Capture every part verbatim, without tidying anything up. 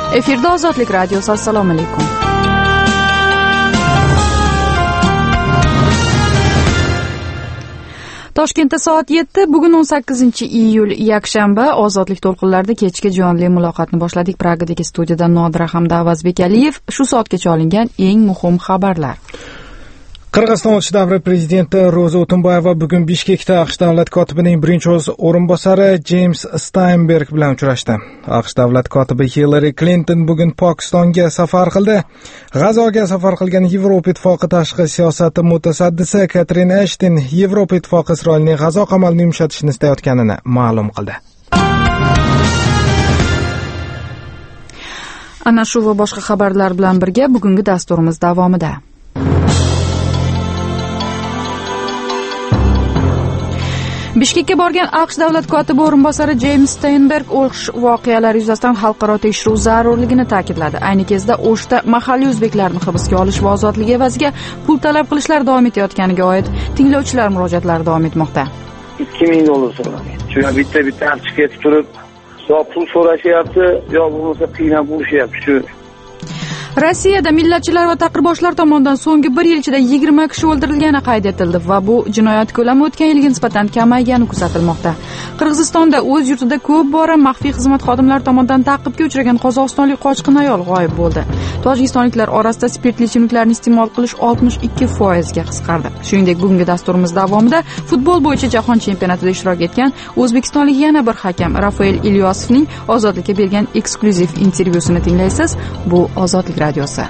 Efirda Ozodlik radiosi. Assalomu alaykum. Toshkentda soat yetti, bugun o'n sakkizinchi iyul yakshanba. Ozodlik to'lqinlarida kechki jonli muloqotni boshladik. Pragadagi studiyada Nodira hamda Avazbek Aliyev. Shu soatgacha olingan eng muhim xabarlar. Qirg'iziston o'tish davri prezidenti Ro'za O'tunbayeva bugun Bishkekda AQSh davlat kotibining birinchi o'rinbosari James Steinberg bilan uchrashdi. AQSh davlat kotibi Hillary Clinton bugun Pokistonga safar qildi. G'azoga safar qilgan Yevropa Ittifoqi tashqi siyosati mutasaddisi Katrin Ashton Yevropa Ittifoqi Isroilning G'azo qamalini yumshatishni istayotganini ma'lum qildi. Ana shu va boshqa xabarlar bilan birga bugungi dasturimiz davomida. Bishkekka borgan AQSh davlat kotibi o'rinbosari James Steinberg O'sh voqealari yuzasidan xalqaro tekshiruv zarurligini ta'kidladi. Ayni kezda O'shda mahalliy o'zbeklarni hibsga olish va ozodligi evaziga pul talab qilishlar davom etayotganiga oid tinglovchilar murojaatlari davom etmoqda. ikki ming dollar so'radi. Shu bitta bitta chiqib ketib turib, yo pul so'rashyapti, yo bo'lmasa qiynab urishyapti. Shu Rossiyada millatchilar va taqirboshlar tomonidan so'nggi bir yil ichida yigirma kishi o'ldirilgani qayd etildi va bu jinoyat ko'lami o'tgan yilga nisbatan kamaygani kuzatilmoqda. Qirg'izistonda o'z yurtida ko'p bora maxfiy xizmat xodimlari tomonidan ta'qibga uchragan qozog'istonlik qochqin ayol g'oyib bo'ldi. Tojikistonliklar orasida spirtli ichimliklarni iste'mol qilish oltmish ikki foizga qisqardi. Shuningdek, bugungi dasturimiz davomida futbol bo'yicha jahon chempionatida ishtirok etgan o'zbekistonlik yana bir hakam Rafael Ilyosovning Ozodlikka bergan eksklyuziv intervyusini tinglaysiz. Bu Ozodlik radiosi.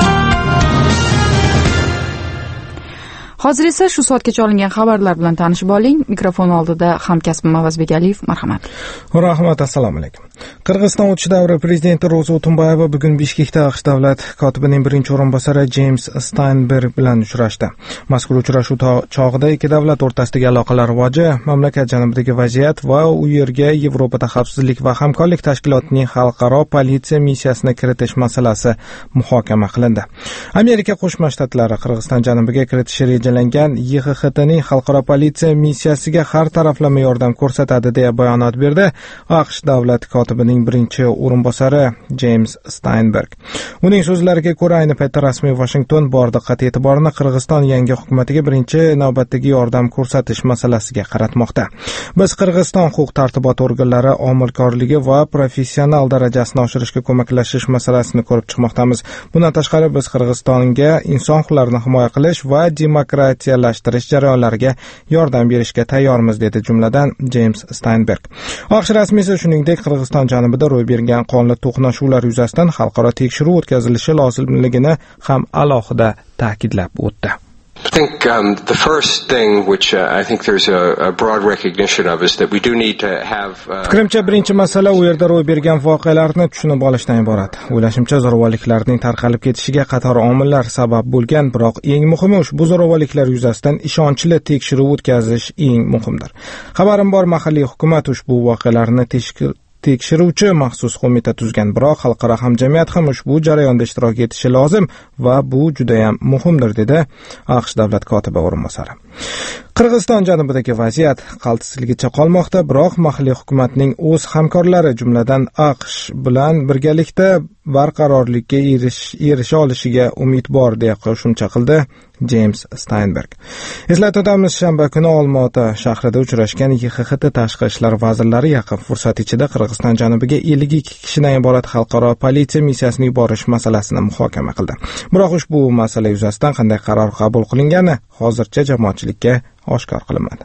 Hozir esa shu soatgacha olingan xabarlar bilan tanishib oling. Mikrofon oldida hamkasbim Avazbek Aliyev. Marhamat. Rahmat, assalomu alaykum. Qirg'iziston o'tish davri prezidenti Ro'za O'tunbayeva bugun Bishkekda AQSh davlat kotibining birinchi o'rinbosari James Steinberg bilan uchrashdi. Mazkur uchrashuv chog'ida ikki davlat o'rtasidagi aloqalar rivoji, mamlakat janubidagi vaziyat va u yerga Yevropada xavfsizlik va hamkorlik tashkilotining xalqaro politsiya missiyasini kiritish masalasi muhokama qilindi. Amerika Qo'shma Shtatlari Qirg'iziston janubiga kiritish rejalangan Y X X T'ning xalqaro politsiya missiyasiga har taraflama yordam ko'rsatadi deya bayonot berdi AQSh davlat kotibining birinchi o'rinbosari James Steinberg. Uning so'zlariga ko'ra, ayni paytda rasmiy Washington bor diqqat e'tiborini Qirg'iziston yangi hukumatiga birinchi navbatdagi yordam ko'rsatish masalasiga qaratmoqda. Biz Qirg'iziston huquq-tartibot organlari omilkorligi va professional darajasini oshirishga ko'maklashish masalasini ko'rib chiqmoqdamiz. Bundan tashqari biz Qirg'izistonga inson huquqlarini himoya qilish va demokratiyalashtirish jarayonlariga yordam berishga tayyormiz, dedi jumladan James Steinberg. AQSh rasmiysi shuningdek Qirg'iziston janubida ro'y bergan qonli to'qnashuvlar yuzasidan xalqaro tekshiruv o'tkazilishi lozimligini ham alohida ta'kidlab o'tdi. I think um, the first thing which uh, I think there's a, a broad recognition of is that we do need to have uh, Fikrimcha birinchi masala u yerda ro'y bergan voqealarni tushunib olishdan iborat. O'ylashimcha zo'ravonliklarning tarqalib ketishiga qator omillar sabab bo'lgan, biroq eng muhimi ushbu zo'ravonliklar yuzasidan ishonchli tekshiruv o'tkazish eng muhimdir. Xabarim bor, mahalliy hukumat ushbu voqealarni teshkil tekshiruvchi maxsus qo'mita tuzgan, biroq xalqaro hamjamiyat ham ushbu jarayonda ishtirok etishi lozim va bu juda ham muhimdir, dedi AQSh davlat kotibi o'rinbosari. Qirg'iziston janubidagi vaziyat qaltisligicha qolmoqda, biroq mahalliy hukumatning o'z hamkorlari, jumladan AQSh bilan birgalikda barqarorlikka erisha olishiga umid bor, deya qo'shimcha qildi James Steinberg. Eslatib o'tamiz, shanba kuni Olmaota shahrida uchrashgan Y X X T tashqi ishlar vazirlari yaqin fursat ichida Qirg'iziston janubiga ellik ikki kishidan iborat xalqaro politsiya missiyasini yuborish masalasini muhokama qildi. Biroq ushbu masala yuzasidan qanday qaror qabul qilingani hozircha jamoatchilikka oshkor qilinmadi.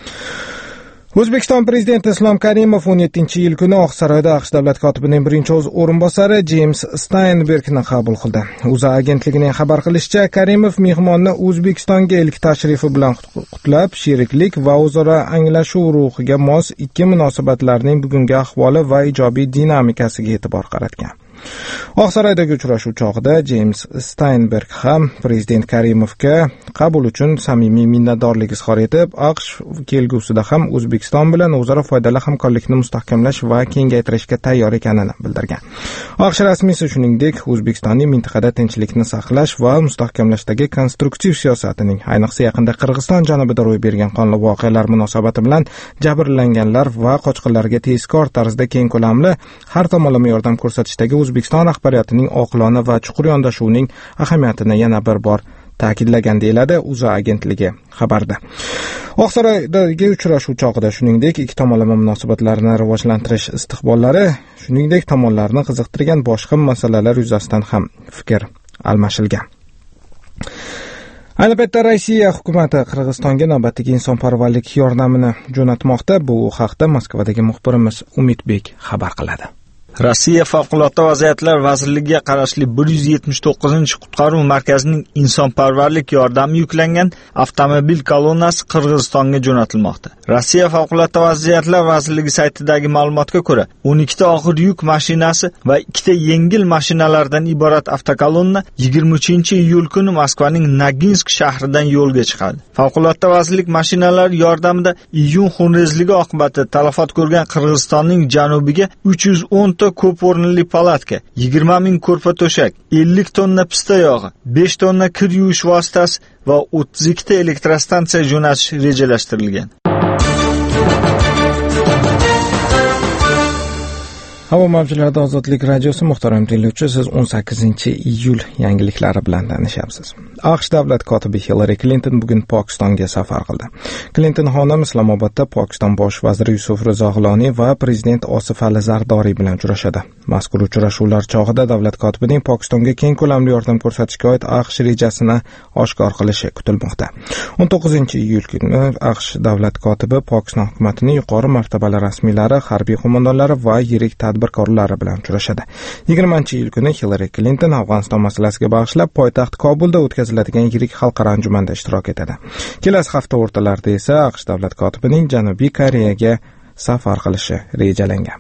O'zbekiston prezidenti Islom Karimov o'n yettinchi iyul kuni Oqsaroyda AQSh davlat kotibining birinchi o'rinbosari James Steinbergni qabul qildi. O'zA agentligining xabar qilishicha, Karimov mehmonni O'zbekistonga ilk tashrifi bilan qutlab, sheriklik va o'zaro anglashuv ruhiga mos ikki munosabatlarning bugungi ahvoli va ijobiy dinamikasiga e'tibor qaratgan. Oqsaroydagi uchrashuv chog'ida James Steinberg ham prezident Karimovga qabul uchun samimiy minnatdorlik izhor etib, AQSh kelgusida ham O'zbekiston bilan o'zaro foydali hamkorlikni mustahkamlash va kengaytirishga tayyor ekanini bildirgan. AQSh rasmiysi shuningdek, O'zbekistonning mintaqada tinchlikni saqlash va mustahkamlashdagi konstruktiv siyosatining, ayniqsa yaqinda Qirg'iziston janubida ro'y bergan qonli voqealar munosabati bilan jabrlanganlar va qochqinlarga tezkor tarzda keng ko'lamli har tomonlama yordam ko'rsatishdagi O'zbekiston rahbariyatining oqilona va chuqur yondashuvining ahamiyatini yana bir bor ta'kidlagan deyiladi O'zA agentligi xabarda. Oqsaroydagi uchrashuv chog'ida shuningdek ikki tomonlama munosabatlarni rivojlantirish istiqbollari, shuningdek tomonlarni qiziqtirgan boshqa masalalar yuzasidan ham fikr almashilgan. Ayni paytda Rossiya hukumati Qirg'izistonga navbatdagi insonparvarlik yordamini jo'natmoqda. Bu haqda Moskvadagi muxbirimiz Umidbek xabar qiladi. Rossiya Favqulodda vaziyatlar vazirligiga qarashli bir yuz yetmish to'qqizinchi qutqaruv markazining insonparvarlik yordami yuklangan avtomobil kolonnasi Qirg'izistonga jo'natilmoqda. Rossiya Favqulodda vaziyatlar vazirligi saytidagi ma'lumotga ko'ra, o'n ikkita og'ir yuk mashinasi va ikkita yengil mashinalardan iborat avtokolonna yigirma uchinchi iyul kuni Moskvaning Noginsk shahridan yo'lga chiqadi. Favqulodda vazirlik mashinalari yordamida iyun xunrezligi oqibatida talafot ko'rgan Qirg'izistonning janubiga uch yuz o'n ta ko'p o'rinli palatka, yigirma ming ko'rpa to'shak, ellik tonna pista yog'i, besh tonna kir yuvish vositasi va o'ttiz ikkita elektrostansiya jo'natish rejalashtirilgan. Havo mavjlarida Ozodlik radiosi muhtaram tinglovchi, siz o'n sakkizinchi iyul yangiliklari bilan tanishyapsiz. AQSh davlat kotibi Hillary Clinton bugun Pokistonga safar qildi. Clinton xonim Islomobodda Pokiston bosh vaziri Yusuf Rizo G'iloni va prezident Osif Ali Zardoriy bilan uchrashadi. Mazkur uchrashuvlar chog'ida davlat kotibining Pokistonga keng ko'lamli yordam ko'rsatishga oid AQSh rejasini oshkor qilishi kutilmoqda. o'n to'qqizinchi iyul kuni AQSh davlat kotibi Pokiston hukumatining yuqori martabali rasmiylari, harbiy qo'mondonlari va yirik tadbirkorlari bilan uchrashadi. yigirmanchi iyul kuni Hillary Clinton Afg'oniston masalasiga bag'ishlab poytaxt Kobulda o'tkaziladigan yirik xalqaro anjumanda ishtirok etadi. Kelasi hafta o'rtalarida esa AQSh davlat kotibining Janubiy Koreyaga safar qilishi rejalangan.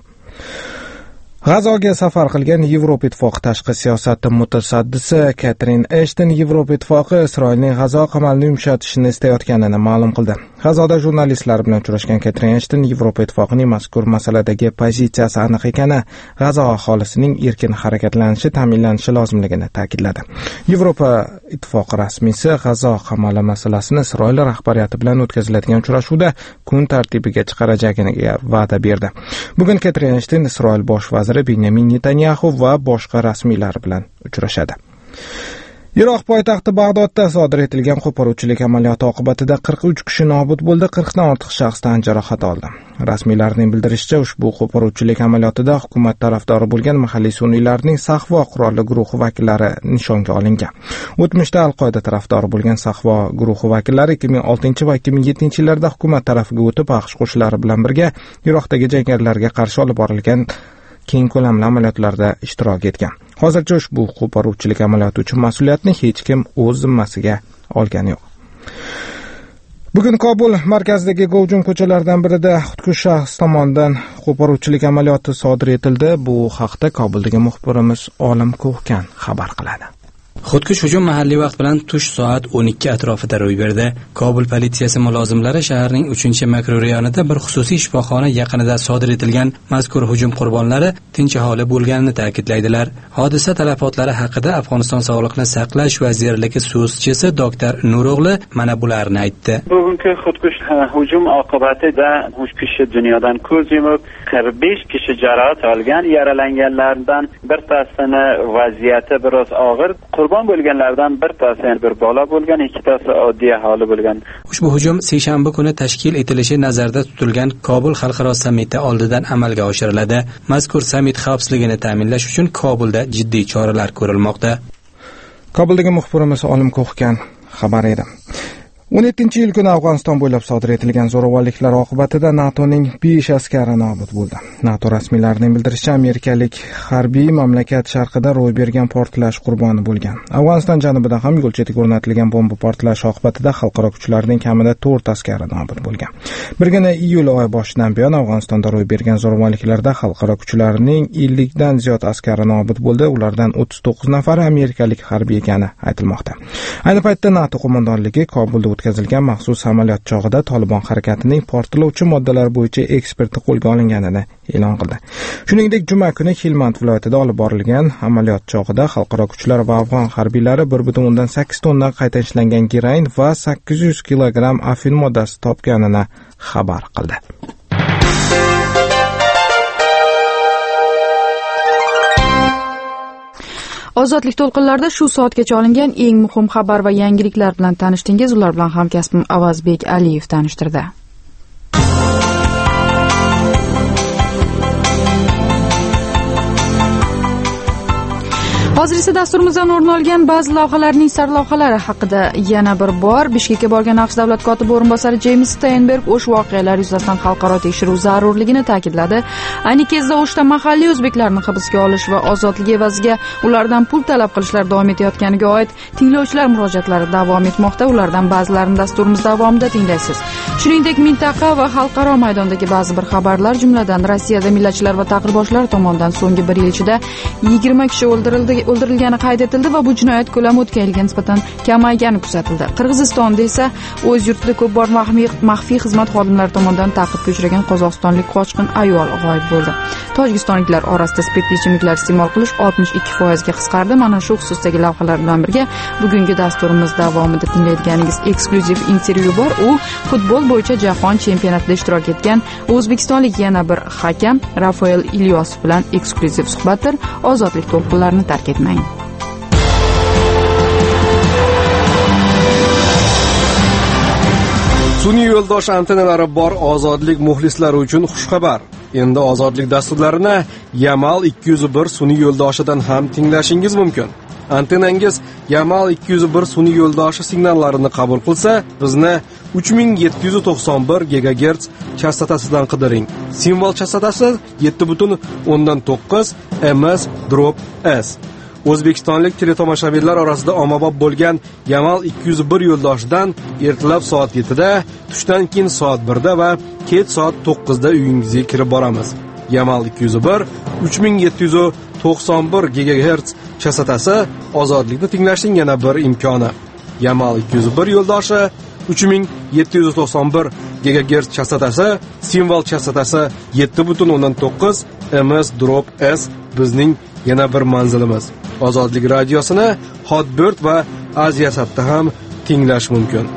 G'azoga safar qilgan Yevropa Ittifoqi tashqi siyosati mutasaddisi Katrin Eshton Yevropa Ittifoqi Isroilning G'azo qamalini yumshatishni istayotganini ma'lum qildi. G'azoda jurnalistlar bilan uchrashgan Katrin Eshton Yevropa Ittifoqining mazkur masaladagi pozitsiyasi aniq ekani, G'azo aholisining erkin harakatlanishi ta'minlanishi lozimligini ta'kidladi. Yevropa Ittifoqi rasmiysi G'azo qamali masalasini Isroil rahbariyati bilan o'tkaziladigan uchrashuvda kun tartibiga chiqarajagiga va'da berdi. Bugun Katrin Eshton Isroil bosh vaziri Benyamin Netanyahu va boshqa rasmiylar bilan uchrashadi. Iroq poytaxti Bag'dodda sodir etilgan qo'poruvchilik amaliyoti oqibatida qirq uch kishi nobud bo'ldi, qirq dan ortiq shaxs tan jarohat oldi. Rasmiylarning bildirishicha, ushbu qo'poruvchilik amaliyotida hukumat tarafdori bo'lgan mahalliy sunniylarning Sahvo qurolli guruhi vakillari nishonga olingan. O'tmishda Al-Qoida tarafdori bo'lgan Sahvo guruhi vakillari ikki ming oltinchi va ikki ming yettinchi yillarda hukumat tarafiga o'tib, AQSh qo'shinlari bilan birga Iroqdagi jangarilarga qarshi olib borilgan keng ko'lamli amaliyotlarda ishtirok etgan. Hozircha ushbu qo'poruvchilik amaliyoti uchun mas'uliyatni hech kim o'z zimmasiga olgani yo'q. Bugun Kobul markazidagi gavjum ko'chalardan birida xudkush shaxs tomonidan qo'poruvchilik amaliyoti sodir etildi. Bu haqda Kobuldagi muxbirimiz Olim Ko'hkan xabar qiladi. Xudkush hujum mahalliy vaqt bilan tush soat o'n ikki atrofida ro'y berdi. Kobul politsiyasi mulozimlari shaharning uchinchi makrorayonida bir xususiy shifoxona yaqinida sodir etilgan mazkur hujum qurbonlari tinch aholi bo'lganini ta'kidlaydilar. Hodisa talafotlari haqida Afg'oniston sog'liqni saqlash vazirligi so'zchisi doktor Nuro'g'li mana bularni aytdi. Bugungi xudkush hujum oqibatida uch kishi dunyodan ko'z yumib, qirq besh kishi jarohat olgan. Yaralanganlardan birtasini vaziyati biroz og'ir. Qurbon bo'lganlardan birtasi bir bola bo'lgan, ikkitasi oddiy aholi bo'lgan. Ushbu hujum seshanba kuni tashkil etilishi nazarda tutilgan Kobul xalqaro sammiti oldidan amalga oshiriladi. Mazkur sammit xavfsizligini ta'minlash uchun Kobulda jiddiy choralar ko'rilmoqda. Kobuldagi muxbirimiz Olim Ko'hkan xabar edi. o'n yettinchi yil kuni Afg'oniston bo'ylab sodir etilgan zo'ravonliklar oqibatida NATOning besh askari nobud bo'ldi. NATO rasmiylarining bildirishicha, amerikalik harbiy mamlakat sharqida ro'y bergan portlash qurboni bo'lgan. Afg'oniston janubida ham yo'l chetiga o'rnatilgan bomba portlashi oqibatida xalqaro kuchlarning kamida to'rt askari nobud bo'lgan. Birgina iyul oyi boshidan buyon Afg'onistonda ro'y bergan zo'ravonliklarda xalqaro kuchlarning ellik dan ziyod askari nobud bo'ldi. Ulardan o'ttiz to'qqiz nafari amerikalik harbiy ekani aytilmoqda. Ayni paytda NATO qo'mondonligi Kobulda o'tkazilgan maxsus amaliyot chog'ida Tolibon harakatining portlovchi moddalar bo'yicha eksperti qo'lga olinganini e'lon qildi. Shuningdek, juma kuni Helmand viloyatida olib borilgan amaliyot chog'ida xalqaro kuchlar va afg'on harbiylari bir butun o'ndan sakkiz tonna qayta ishlangan geroin va sakkiz yuz kilogramm afin moddasi topganini xabar qildi. Ozodlik to'lqinlarida shu soatgacha olingan eng muhim xabar va yangiliklar bilan tanishdingiz. Ular bilan hamkasbim Avazbek Aliyev tanishtirdi. Hozir esa dasturimizdan o'rin olgan ba'zi lavhalarning sarlavhalari haqida yana bir bor Bishkekka borgan AQSh davlat kotibi o'rinbosari James Steinberg o'sh voqealar yuzasidan xalqaro tekshiruv zarurligini ta'kidladi. Ayni kezda o'shda mahalliy o'zbeklarni hibsga olish va ozodlik evaziga ulardan pul talab qilishlar davom etayotganiga oid tinglovchilar murojaatlari davom etmoqda. Ulardan ba'zilarini dasturimiz davomida tinglaysiz. Shuningdek, mintaqa va xalqaro maydondagi ba'zi bir xabarlar, jumladan Rossiyada millatchilar va taqirboshlar tomonidan so'nggi bir yil ichida yigirma kishi o'ldirildi o'ldirilgani qayd etildi va bu jinoyat ko'lami o'tgan yilga nisbatan kamaygani kuzatildi. Qirg'izistonda esa o'z yurtida ko'p bor maxfiy xizmat xodimlari tomonidan ta'qibga uchragan qozog'istonlik qochqin ayol g'oyib bo'ldi. Tojikistonliklar orasida spirtli ichimliklar iste'mol qilish oltmish ikki foiz ga qisqardi. Mana shu xususdagi lavhalar bilan birga bugungi dasturimiz davomida tinglayotganingiz eksklyuziv intervyu bor. U futbol bo'yicha jahon chempionatida ishtirok etgan o'zbekistonlik yana bir hakam Rafael Ilyosov bilan eksklyuziv suhbatdir. Ozodlik to'lqinlarini tark etmang. Sun'iy yo'ldosh antennalari bor ozodlik muxlislari uchun xushxabar. Endi ozodlik dasturlarini Yamal ikki yuz bir sun'iy yo'ldoshidan ham tinglashingiz mumkin. Antennangiz Yamal ikki yuz bir sun'iy yo'ldoshi signallarini qabul qilsa, bizni uch ming yetti yuz to'qson bir gigagerts chastotasidan qidiring. Simvol chastotasi yetti butun o'ndan to'qqiz M S drop S. O'zbekistonlik teletomoshabinlar orasida ommabop bo'lgan Yamal ikki yuz bir yo'ldoshidan ertalab soat yettida, tushdan keyin soat birda va kech soat to'qqizda uyingizga kirib boramiz. Yamal ikki yuz bir uch ming yetti yuz to'qson bir gigagerts chastotasi ozodlikni tinglashning yana bir imkoni. Yamal ikki yuz bir yo'ldoshi uch ming yetti yuz to'qson bir gigagerts chastotasi, simvol chastotasi yetti butun o'ndan to'qqiz M S drop S bizning yana bir manzilimiz. Ozodlik radiosini Hotbird va Aziyasatda ham tinglash mumkin.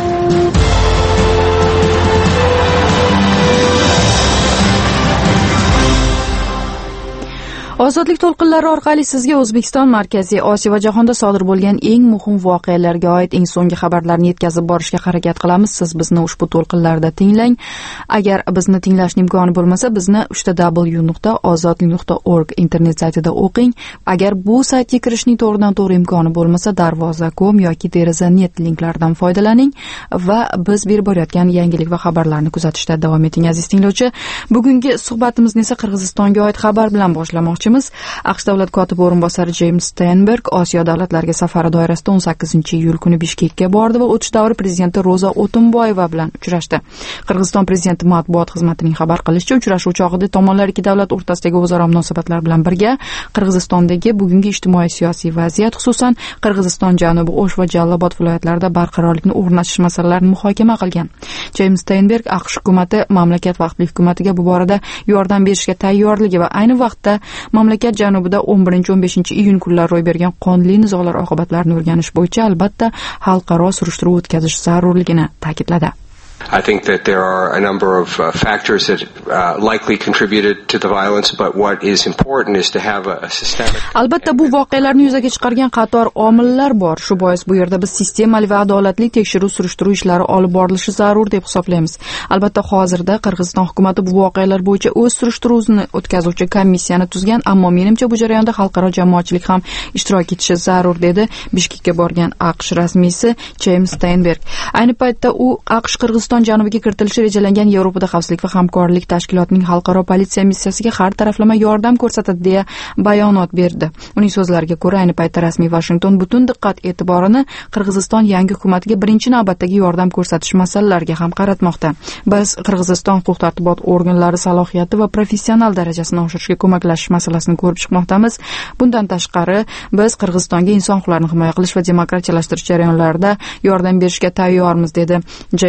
Ozodlik to'lqinlari orqali sizga O'zbekiston, Markaziy Osiyo va jahonda sodir bo'lgan eng muhim voqealarga oid eng so'nggi xabarlarni yetkazib borishga harakat qilamiz. Siz bizni ushbu to'lqinlarda tinglang. Agar bizni tinglashning imkoni bo'lmasa, bizni uchta w nuqta ozodlik nuqta org internet saytida o'qing. Agar bu saytga kirishning to'g'ridan-to'g'ri imkoni bo'lmasa, darvoza nokta com yoki deraza nokta net linklardan foydalaning va biz berib borayotgan yangilik va xabarlarni kuzatishda davom eting aziz tinglovchi. Bugungi suhbatimizni esa Qirg'izistonga oid xabar bilan boshlamoqchimiz. AQSh davlat kotibi o'rinbosari James Steinberg Osiyo davlatlariga safari doirasida o'n sakkizinchi iyul kuni Bishkekka bordi va o'tish davri prezidenti Roza O'tinboyeva bilan uchrashdi. Qirg'iziston prezidenti matbuot xizmatining xabar qilishicha, uchrashuv chog'ida tomonlar ikki davlat o'rtasidagi o'zaro munosabatlar bilan birga Qirg'izistondagi bugungi ijtimoiy-siyosiy vaziyat, xususan Qirg'iziston janubi O'sh va Jallobod viloyatlarida barqarorlikni o'rnatish masalalarini muhokama qilgan. James Steinberg AQSh hukuumati mamlakat vaqtli hukumatiga bu borada yordam berishga tayyorligi va ayni vaqtda mamlakat janubida o'n birinchi o'n beshinchi iyun kunlari ro'y bergan qonli nizolar oqibatlarini o'rganish bo'yicha albatta xalqaro surishtiruv o'tkazish zarurligini ta'kidladi. I think that there are a number of uh, factors that uh, likely contributed to the violence, but what is important is to have a, a systemic. Albatta bu voqealarni yuzaga chiqargan qator omillar bor. Shu bois bu yerda biz sistemali va adolatli tekshiruv surishtiruv ishlari olib borilishi zarur deb hisoblaymiz. Albatta hozirda Qirg'iziston hukuumati bu voqealar bo'yicha o'z surishtiruvini o'tkazuvchi komissiyani tuzgan, ammo menimcha bu jarayonda xalqaro jamoatchilik ham ishtirok etishi zarur dedi Bishkekka borgan AQSh rasmiysi James Steinberg. Ayni paytda u AQSh Qirg'iziston janubiga kiritilishi rejalangan Yevropada xavfsizlik va hamkorlik tashkilotining xalqaro politsiya missiyasiga har taraflama yordam ko'rsatadi deya bayonot berdi. Uning so'zlariga ko'ra, ayni paytda rasmiy Washington butun diqqat e'tiborini Qirg'iziston yangi hukumatiga birinchi navbatdagi yordam ko'rsatish masalalariga ham qaratmoqda. Biz Qirg'iziston huquq-tartibot organlari salohiyati va professional darajasini oshirishga ko'maklashish masalasini ko'rib chiqmoqdamiz. Bundan tashqari, biz Qirg'izistonga inson huquqlarini himoya qilish va demokratiyalashtirish jarayonlarida yordam berishga tayyormiz dedi James Steinberg.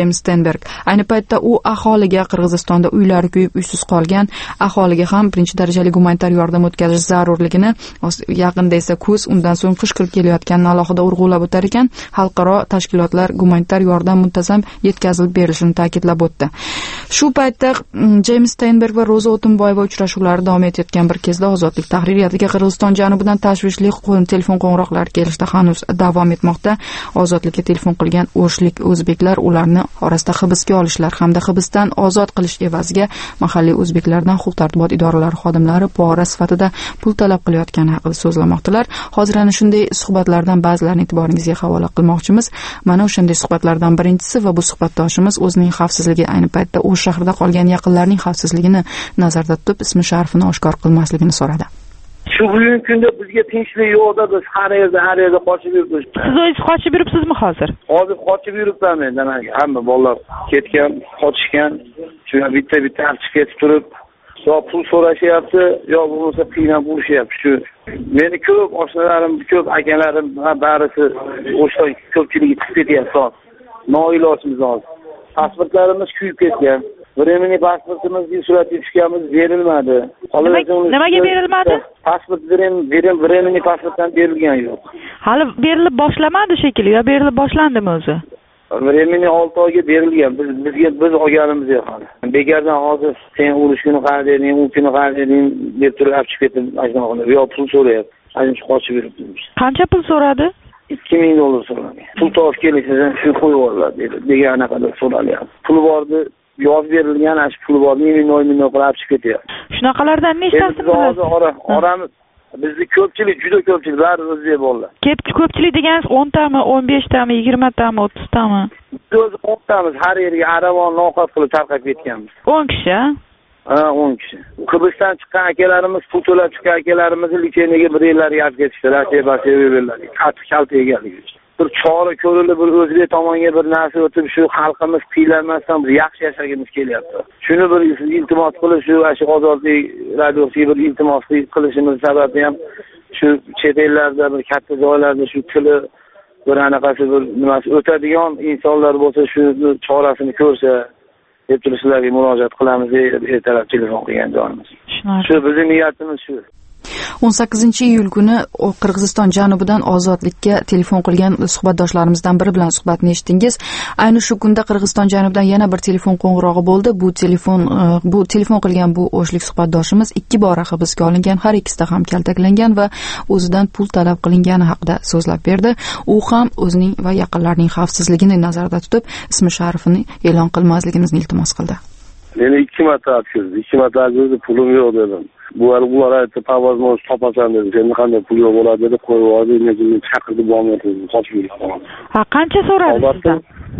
Steinberg. Ayni paytda u aholiga Qirg'izistonda uylari kuyib uysiz qolgan aholiga ham birinchi darajali gumanitar yordam o'tkazish zarurligini, yaqinda esa kuz, undan so'ng qish kirib kelayotganini alohida urg'ulab o'tar ekan, xalqaro tashkilotlar gumanitar yordam muntazam yetkazilib berilishini ta'kidlab o'tdi. Shu paytda James Steinberg va Roza O'tinboyeva uchrashuvlari davom etayotgan bir kezda Ozodlik tahririyatiga Qirg'iziston janubidan tashvishli telefon qo'ng'iroqlari kelishda hanuz davom etmoqda. Ozodlikka telefon qilgan o'shlik o'zbeklar ularni orasida hibsga olishlar hamda hibsdan ozod qilish evaziga mahalliy o'zbeklardan huquq-tartibot idoralari xodimlari pora sifatida pul talab qilayotgani haqida so'zlamoqdalar. Hozir ana shunday suhbatlardan ba'zilarini e'tiboringizga havola qilmoqchimiz. Mana o'shanday suhbatlardan birinchisi va bu suhbatdoshimiz o'zining xavfsizligi, ayni paytda o'sh shahrida qolgan yaqinlarining xavfsizligini nazarda tutib, ismi sharifini oshkor qilmasligini so'radi. Shu bugungi kunda bizga tinchlik yo'qda, biz har yerda har yerda qochib yuribmiz. Siz o'zingiz qochib yuribsizmi hozir? Hozir qochib yuribman men, demak, hamma bolalar ketgan, qochishgan. Shuna bitta-bitta chiqib ketib turib, yo pul so'rashyapti, yo bo'lmasa qiynab urishyapti. Shu meni ko'p oshnalarim, ko'p akalarim, barisi o'shdan ko'pchiligi chiqib ketyapti. Noilojimiz hozir. Pasportlarimiz kuyib ketgan. Временный pasportimizni suratga tushganmiz, berilmadi. Nimaga berilmadi? Pasport временный pasportdan berilgan yo'q. Hali berilib boshlamadi shekilli, yo berilib boshlandimi o'zi? Временный olti oyga berilgan. Biz bizga biz olganimiz yo'q hali. Begardan hozir sen urush kuni qanday eding, u kuni qanday eding deb turib olib chiqib ketdim, ajnoqni. Yo pul so'rayapti. Ayni qochib yuribmiz. Qancha pul so'radi? ikki ming dollar so'radi. Pul topib kelishsa shuni qo'yib yuboradi dedi. Degani qadar so'ralyapti. Pul bordi, yo'q berilgan, ash pul bor, ming ming ming qilib chiqib ketyapti. Shunaqalardan nechtasini bilasiz? Oramiz bizni ko'pchilik, juda ko'pchilik bari o'zbek bolalar. Ko'pchilik deganingiz o'n tami, o'n besh tami, yigirma tami, o'ttiz tami? Biz o'n tamiz, har yerga aravon noqot qilib tarqab ketganmiz. o'n kishi? Ha, o'n kishi. Qibriston chiqqan akalarimiz, pul to'lab chiqqan akalarimizni litseniyga bir yillarga olib ketishdi, Rossiya basiga berdilar. Qattiq kalta egaligi. Bir chora ko'rilib, bir o'zbek tomonga bir narsa o'tib, shu xalqimiz qiylanmasdan biz yaxshi yashagimiz kelyapti. Shuni bir iltimos qilib, shu shu Ozodlik radiosiga bir iltimos qilishimiz sababi ham shu chet ellarda, bir katta joylarda shu tili bir anaqasi bir nimasi o'tadigan insonlar bo'lsa, shu chorasini ko'rsa deb turib sizlarga murojaat qilamiz deb ertalab telefon qilgan joyimiz. Shu bizning niyatimiz shu. o'n sakkizinchi iyul kuni Qirg'iziston janubidan ozodlikka telefon qilgan suhbatdoshlarimizdan biri bilan suhbatni eshitdingiz. Ayni shu kunda Qirg'iziston janubidan yana bir telefon qo'ng'irog'i bo'ldi. Bu telefon bu telefon qilgan bu o'shlik suhbatdoshimiz ikki bora hibsga olingan, har ikkisida ham kaltaklangan va o'zidan pul talab qilingani haqida so'zlab berdi. U ham o'zining va yaqinlarining xavfsizligini nazarda tutib, ismi sharifini e'lon qilmasligimizni iltimos qildi. Meni ikki marta atkizdi. Ikki marta atkizdi, pulim yo'q dedim. Bu hali ular aytdi, "Pavozmoz topasan" dedi. Endi qanday pul yo'q bo'ladi deb qo'yib yubordi. Meni chaqirdi, bo'lmaydi, qochib yuribman. Ha, qancha so'radi sizdan?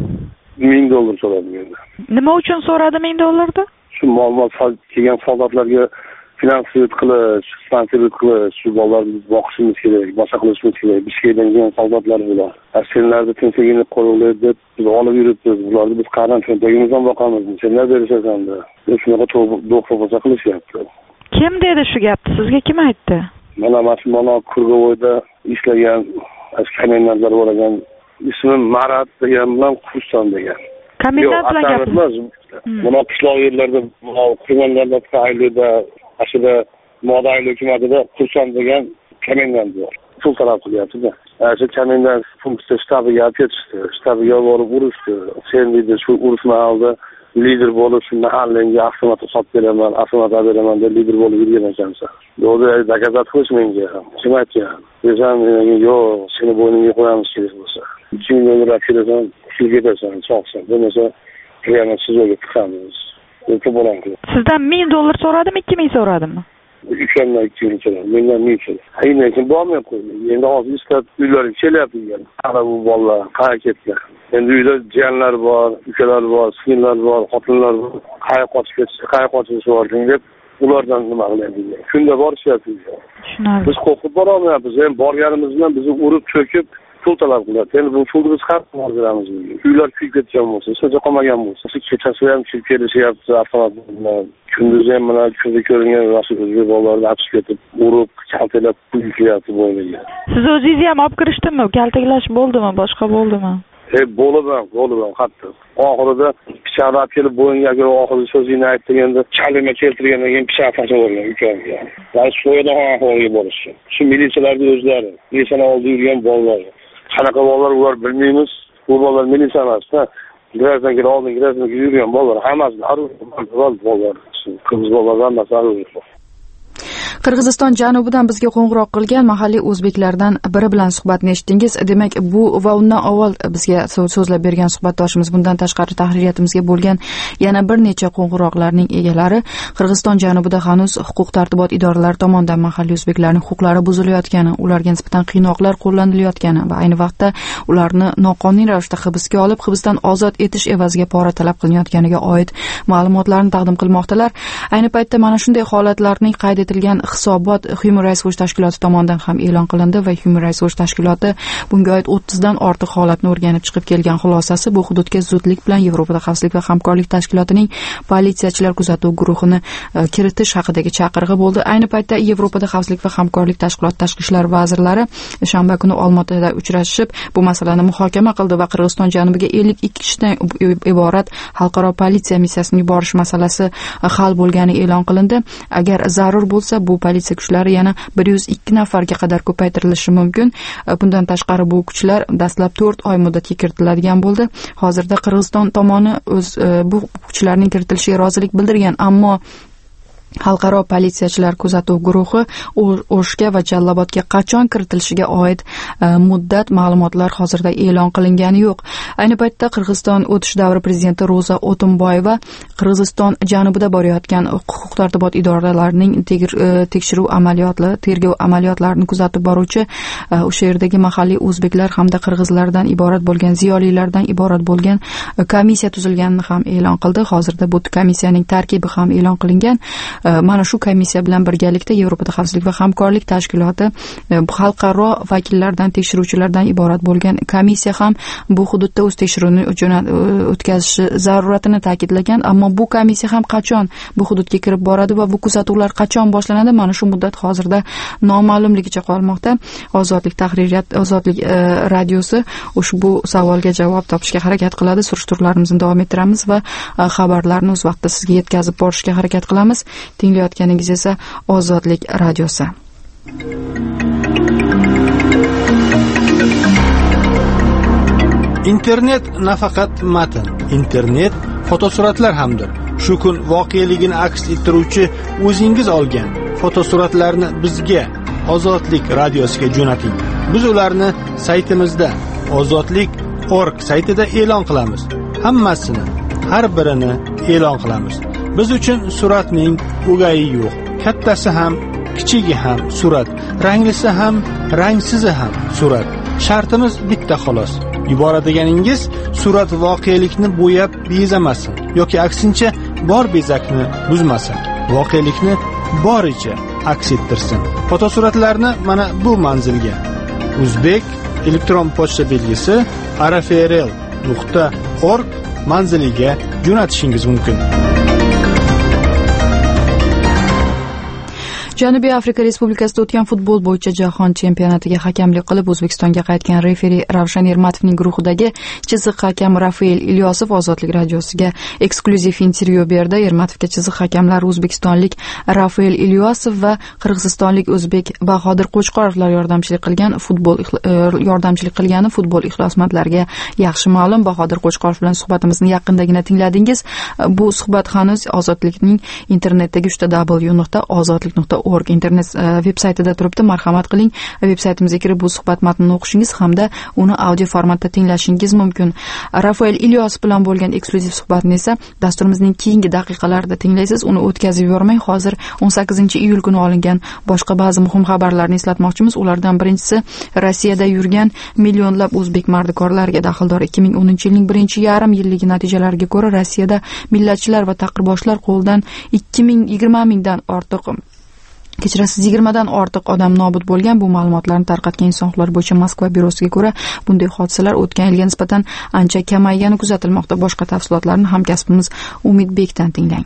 ming dollar so'radi mendan. Nima uchun so'radi ming dollarni? Shu ma'lumot kelgan soldatlarga finansiyat qilish, sponsorlik qilish, shu bolalarni boqishimiz kerak, boshqa qilishimiz kerak. Bishkekdan kelgan soldatlar bular. Senlarni tinchligini qo'yinglar deb biz olib yuribmiz. Bularni biz qaran tinchligimizdan boqamiz. Senlar berishasan deb. Shunaqa to'g'ri qilishyapti. Kim dedi shu gapni? Sizga kim aytdi? Mana mana Kurgovoyda ishlagan komendantlar bor ekan. Ismi Marat degan bilan Kurston degan. Komendant bilan gapirmiz. Mana qishloq yerlarda, Qurmondarda faoliyda, ashida modayli hukumatida Kurston degan komendant bor. Pul talab qilyapti-da. Shu komendant funksiya shtabiga ketishdi. Shtabiga borib urishdi. Sen dedi shu urush mahalida lider bo'lib shu mahallaga avtomat sotib beraman, avtomat beraman deb lider bo'lib yurgan ekansan. Yo'qda dokazat qilish menga. Kim aytgan? Desam, yo'q, seni bo'yningga qo'yamiz kerak bo'lsa. ikki ming dollar kelasan, pul ketasan, so'qsan. Bo'lmasa, yana sizga chiqamiz. Yo'q, bo'lardi. Sizdan ming dollar so'radimi, ikki ming so'radimi? Uchamdan ikki ming so'radi. Mendan ming so'radi. Aynan kim bo'lmay qo'ydi. Endi hozir istab uylarga kelyapti degan. Ana bu bolalar qayerga ketgan? Endi uyda jiyanlar bor, ukalar bor, singillar bor, xotinlar bor. Qayerga qochib ketsa, qayerga qochib yubording deb ulardan nima qilaydi? Shunda borishyapti. Biz qo'rqib bora olmayapmiz. Ham borganimiz bilan bizni urib cho'kib pul talab qiladi. Endi bu pulni biz qayerga boramiz? Uylar kuyib ketgan bo'lsa, so'ja qolmagan bo'lsa, kechasi ham chiqib kelishyapti avtomat bilan. Kunduzi ham mana kunda ko'ringan rasul o'zbek bolalarni achib ketib, urib, kaltaklab pul yuklayapti bo'yniga. Siz o'zingiz ham olib kirishdimi? Kaltaklash bo'ldimi, boshqa bo'ldimi? E bo'lib ham, bo'lib ham qattiq. Oxirida pichoqlab kelib bo'yinga kelib oxirida so'zini aytdi, endi kalima keltirgandan keyin pichoq tashlab yuborgan ukamga. Va so'yada ahvolga borishdi. Shu militsiyalarning o'zlari, militsiyalar oldi yurgan bolalar. Qanaqa bolalar ular bilmaymiz. Bu bolalar militsiya emas, ha. Grazdan kelib oldin grazdan yurgan bolalar, hammasi aruz bolalar. Qiz bolalardan masala yo'q. Qirg'iziston janubidan bizga qo'ng'iroq qilgan mahalliy o'zbeklardan biri bilan suhbatni eshitdingiz. Demak, bu va undan avval bizga so'zlab bergan suhbatdoshimiz, bundan tashqari tahririyatımizga bo'lgan yana bir necha qo'ng'iroqlarning egalari Qirg'iziston janubida hanuz huquq tartibot idoralari tomonidan mahalliy o'zbeklarning huquqlari buzilayotgani, ularga nisbatan qiynoqlar qo'llanilayotgani va ayni vaqtda ularni noqonuniy ravishda hibsga olib, hibsdan ozod etish evaziga pora talab qilinayotganiga oid ma'lumotlarni taqdim qilmoqdalar. Ayni paytda mana shunday holatlarning qayd etilgan hisobot Human Rights Watch tashkiloti tomonidan ham e'lon qilindi va Human Rights Watch tashkiloti bunga oid o'ttizdan ortiq holatni o'rganib chiqib kelgan xulosasi bu hududga zudlik bilan Yevropada xavfsizlik va hamkorlik tashkilotining politsiyachilar kuzatuv guruhini kiritish haqidagi chaqirig'i bo'ldi. Ayni paytda Yevropada xavfsizlik va hamkorlik tashkiloti tashqi ishlar vazirlari shanba kuni Olmaotada uchrashib bu masalani muhokama qildi va Qirg'iziston janubiga ellik ikki kishidan iborat xalqaro politsiya missiyasini yuborish masalasi hal bo'lgani e'lon qilindi. Agar zarur bo'lsa bu politsiya kuchlari yana bir yuz ikki nafarga qadar ko'paytirilishi mumkin. Bundan tashqari bu kuchlar dastlab to'rt oy muddatga kiritiladigan bo'ldi. Hozirda Qirg'iziston tomoni o'z bu kuchlarning kiritilishiga rozilik bildirgan, ammo Xalqaro politsiyachilar kuzatuv guruhi O'shga va Jallobodga qachon kiritilishiga oid muddat ma'lumotlar hozirda e'lon qilingani yo'q. Ayni paytda Qirg'iziston o'tish davri prezidenti Ro'za O'tinboyeva Qirg'iziston janubida borayotgan huquq tartibot idoralarining tekshiruv amaliyotlari, tergov amaliyotlarini kuzatib boruvchi o'sha yerdagi mahalliy o'zbeklar hamda qirg'izlardan iborat bo'lgan ziyolilardan iborat bo'lgan komissiya tuzilganini ham e'lon qildi. Hozirda bu komissiyaning tarkibi ham e'lon qilingan. Mana shu komissiya bilan birgalikda Yevropada xavfsizlik va hamkorlik tashkiloti xalqaro vakillardan, tekshiruvchilardan iborat bo'lgan komissiya ham bu hududda o'z tekshiruvini o'tkazishi zaruratini ta'kidlagan, ammo bu komissiya ham qachon bu hududga kirib boradi va bu kuzatuvlar qachon boshlanadi, mana shu muddat hozirda noma'lumligicha qolmoqda. Ozodlik tahririyat, Ozodlik radiosi ushbu savolga javob topishga harakat qiladi. Surishtiruvlarimizni davom ettiramiz va xabarlarni o'z vaqtida sizga yetkazib borishga harakat qilamiz. Tinglayotganingiz esa Ozodlik radiosi. Internet nafaqat matn, internet fotosuratlar hamdir. Shu kun voqeligini aks ettiruvchi o'zingiz olgan fotosuratlarni bizga Ozodlik radiosiga jo'nating. Biz ularni saytimizda ozodlik nuqta org saytida e'lon qilamiz. Hammasini, har birini e'lon qilamiz. Biz uchun suratning o'gayi yo'q. Kattasi ham, kichigi ham surat, ranglisi ham, rangsizi ham surat. Shartimiz bitta xolos. Yuboradiganingiz surat voqelikni bo'yab bezamasin yoki aksincha bor bezakni buzmasin. Voqelikni boricha aks ettirsin. Fotosuratlarni mana bu manzilga O'zbek elektron pochta belgisi r f r l nuqta org manziliga jo'natishingiz mumkin. Janubiy Afrika Respublikasida o'tgan futbol bo'yicha jahon chempionatiga hakamlik qilib O'zbekistonga qaytgan referi Ravshan Ermatovning guruhidagi chiziq hakam Rafael Ilyosov Ozodlik radiosiga eksklyuziv intervyu berdi. Ermatovga chiziq hakamlari o'zbekistonlik Rafael Ilyosov va qirg'izistonlik o'zbek Bahodir Qo'chqorovlar yordamchilik qilgan futbol yordamchilik qilgani futbol ixlosmandlariga yaxshi ma'lum. Bahodir Qo'chqorov bilan suhbatimizni yaqindagina tingladingiz. Bu suhbat hanuz Ozodlikning internetdagi w w w nuqta ozodlik nuqta org internet veb-saytida turibdi. Marhamat qiling, veb-saytimizga kirib bu suhbat matnini o'qishingiz hamda uni audio formatda tinglashingiz mumkin. Rafael Ilyosov bilan bo'lgan eksklyuziv suhbatni esa dasturimizning keyingi daqiqalarida tinglaysiz. Uni o'tkazib yubormang. Hozir o'n sakkizinchi iyul kuni olingan boshqa ba'zi muhim xabarlarni eslatmoqchimiz. Ulardan birinchisi Rossiyada yurgan millionlab o'zbek mardikorlariga daxldor ikki ming o'ninchi yilning birinchi yarim yilligi natijalariga ko'ra Rossiyada millatchilar va taqirboshlar qo'lidan ikki ming yigirma mingdan ortiq Kechirasiz yigirmadan ortiq odam nobud bo'lgan. Bu ma'lumotlarni tarqatgan inson huquqlari bo'yicha Moskva byurosiga ko'ra bunday hodisalar o'tgan yilga nisbatan ancha kamaygani kuzatilmoqda. Boshqa tafsilotlarni hamkasbimiz Umidbekdan tinglang.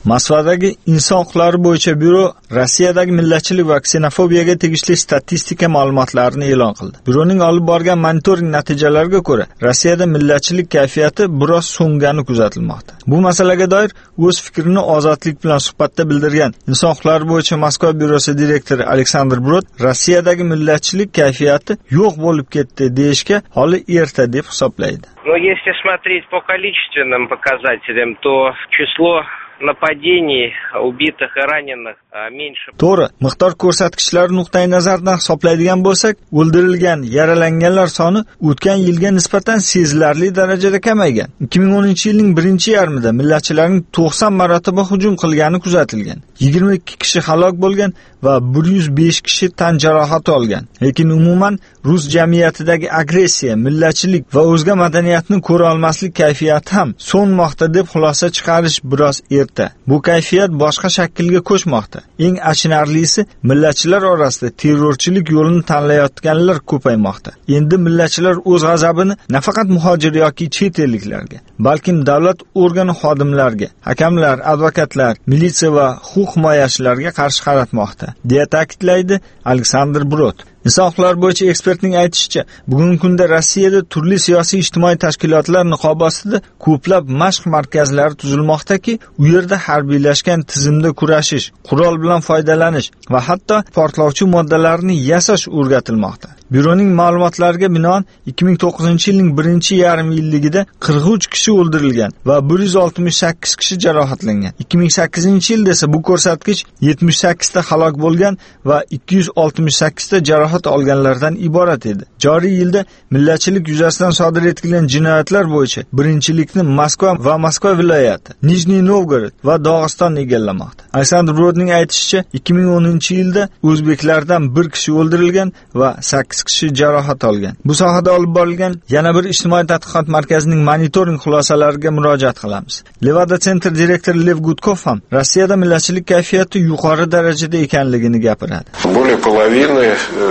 Moskvadagi inson huquqlari bo'yicha byuro Rossiyadagi millatchilik va ksenofobiyaga tegishli statistika ma'lumotlarini e'lon qildi. Byuroning olib borgan monitoring natijalariga ko'ra, Rossiyada millatchilik kayfiyati biroz so'ngani kuzatilmoqda. Bu masalaga doir o'z fikrini Ozodlik bilan suhbatda bildirgan inson huquqlari bo'yicha Moskva byurosi direktori Aleksandr Brod Rossiyadagi millatchilik kayfiyati yo'q bo'lib ketdi deyishga hali erta deb hisoblaydi. Но если смотреть по количественным показателям, то число нападений, убитых и раненых меньше. To'g'ri, miqdor ko'rsatkichlari nuqtai nazaridan hisoblaydigan bo'lsak, o'ldirilgan, yaralanganlar soni o'tgan yilga nisbatan sezilarli darajada kamaygan. ikki ming o'ninchi yilning birinchi yarmida millatchilarning to'qson marotaba hujum qilgani kuzatilgan. yigirma ikki kishi halok bo'lgan va bir yuz besh kishi tan jarohati olgan. Lekin umuman rus jamiyatidagi agressiya, millatchilik va o'zga madaniyatni ko'ra olmaslik kayfiyati ham so'nmoqda deb xulosa chiqarish biroz erta. Bu kayfiyat boshqa shaklga ko'chmoqda. Eng achinarlisi, millatchilar orasida terrorchilik yo'lini tanlayotganlar ko'paymoqda. Endi millatchilar o'z g'azabini nafaqat muhojir yoki chet elliklarga, balkim davlat organi xodimlariga, hakamlar, advokatlar, militsiya va huquq himoyachilarga qarshi qaratmoqda, deya ta'kidlaydi Aleksandr Brod. Inson huquqlari bo'yicha ekspertning aytishicha, bugungi kunda Rossiyada turli siyosiy ijtimoiy tashkilotlar niqobi ostida ko'plab mashq markazlari tuzilmoqdaki, u yerda harbiylashgan tizimda kurashish, qurol bilan foydalanish va hatto portlovchi moddalarni yasash o'rgatilmoqda. Byuroning ma'lumotlariga binoan ikki ming to'qqizinchi yilning birinchi yarim yilligida qirq uch kishi o'ldirilgan va bir yuz oltmish sakkiz kishi jarohatlangan. ikki ming sakkizinchi yilda esa bu ko'rsatkich yetmish sakkiz ta halok bo'lgan va ikki yuz oltmish sakkiz ta jarohat olganlardan iborat edi. Joriy yilda millatchilik yuzasidan sodir etilgan jinoyatlar bo'yicha birinchilikni Moskva va Moskva viloyati, Nijniy Novgorod va Dog'iston egallamoqda. Aleksandr Brodning aytishicha, ikki ming o'ninchi yilda o'zbeklardan bir kishi o'ldirilgan va sakkiz kishi jarohat olgan. Bu sohada olib borilgan yana bir ijtimoiy tadqiqot markazining monitoring xulosalariga murojaat qilamiz. Levada Center direktori Lev Gudkov ham Rossiyada millatchilik kayfiyati yuqori darajada ekanligini gapiradi. Более половины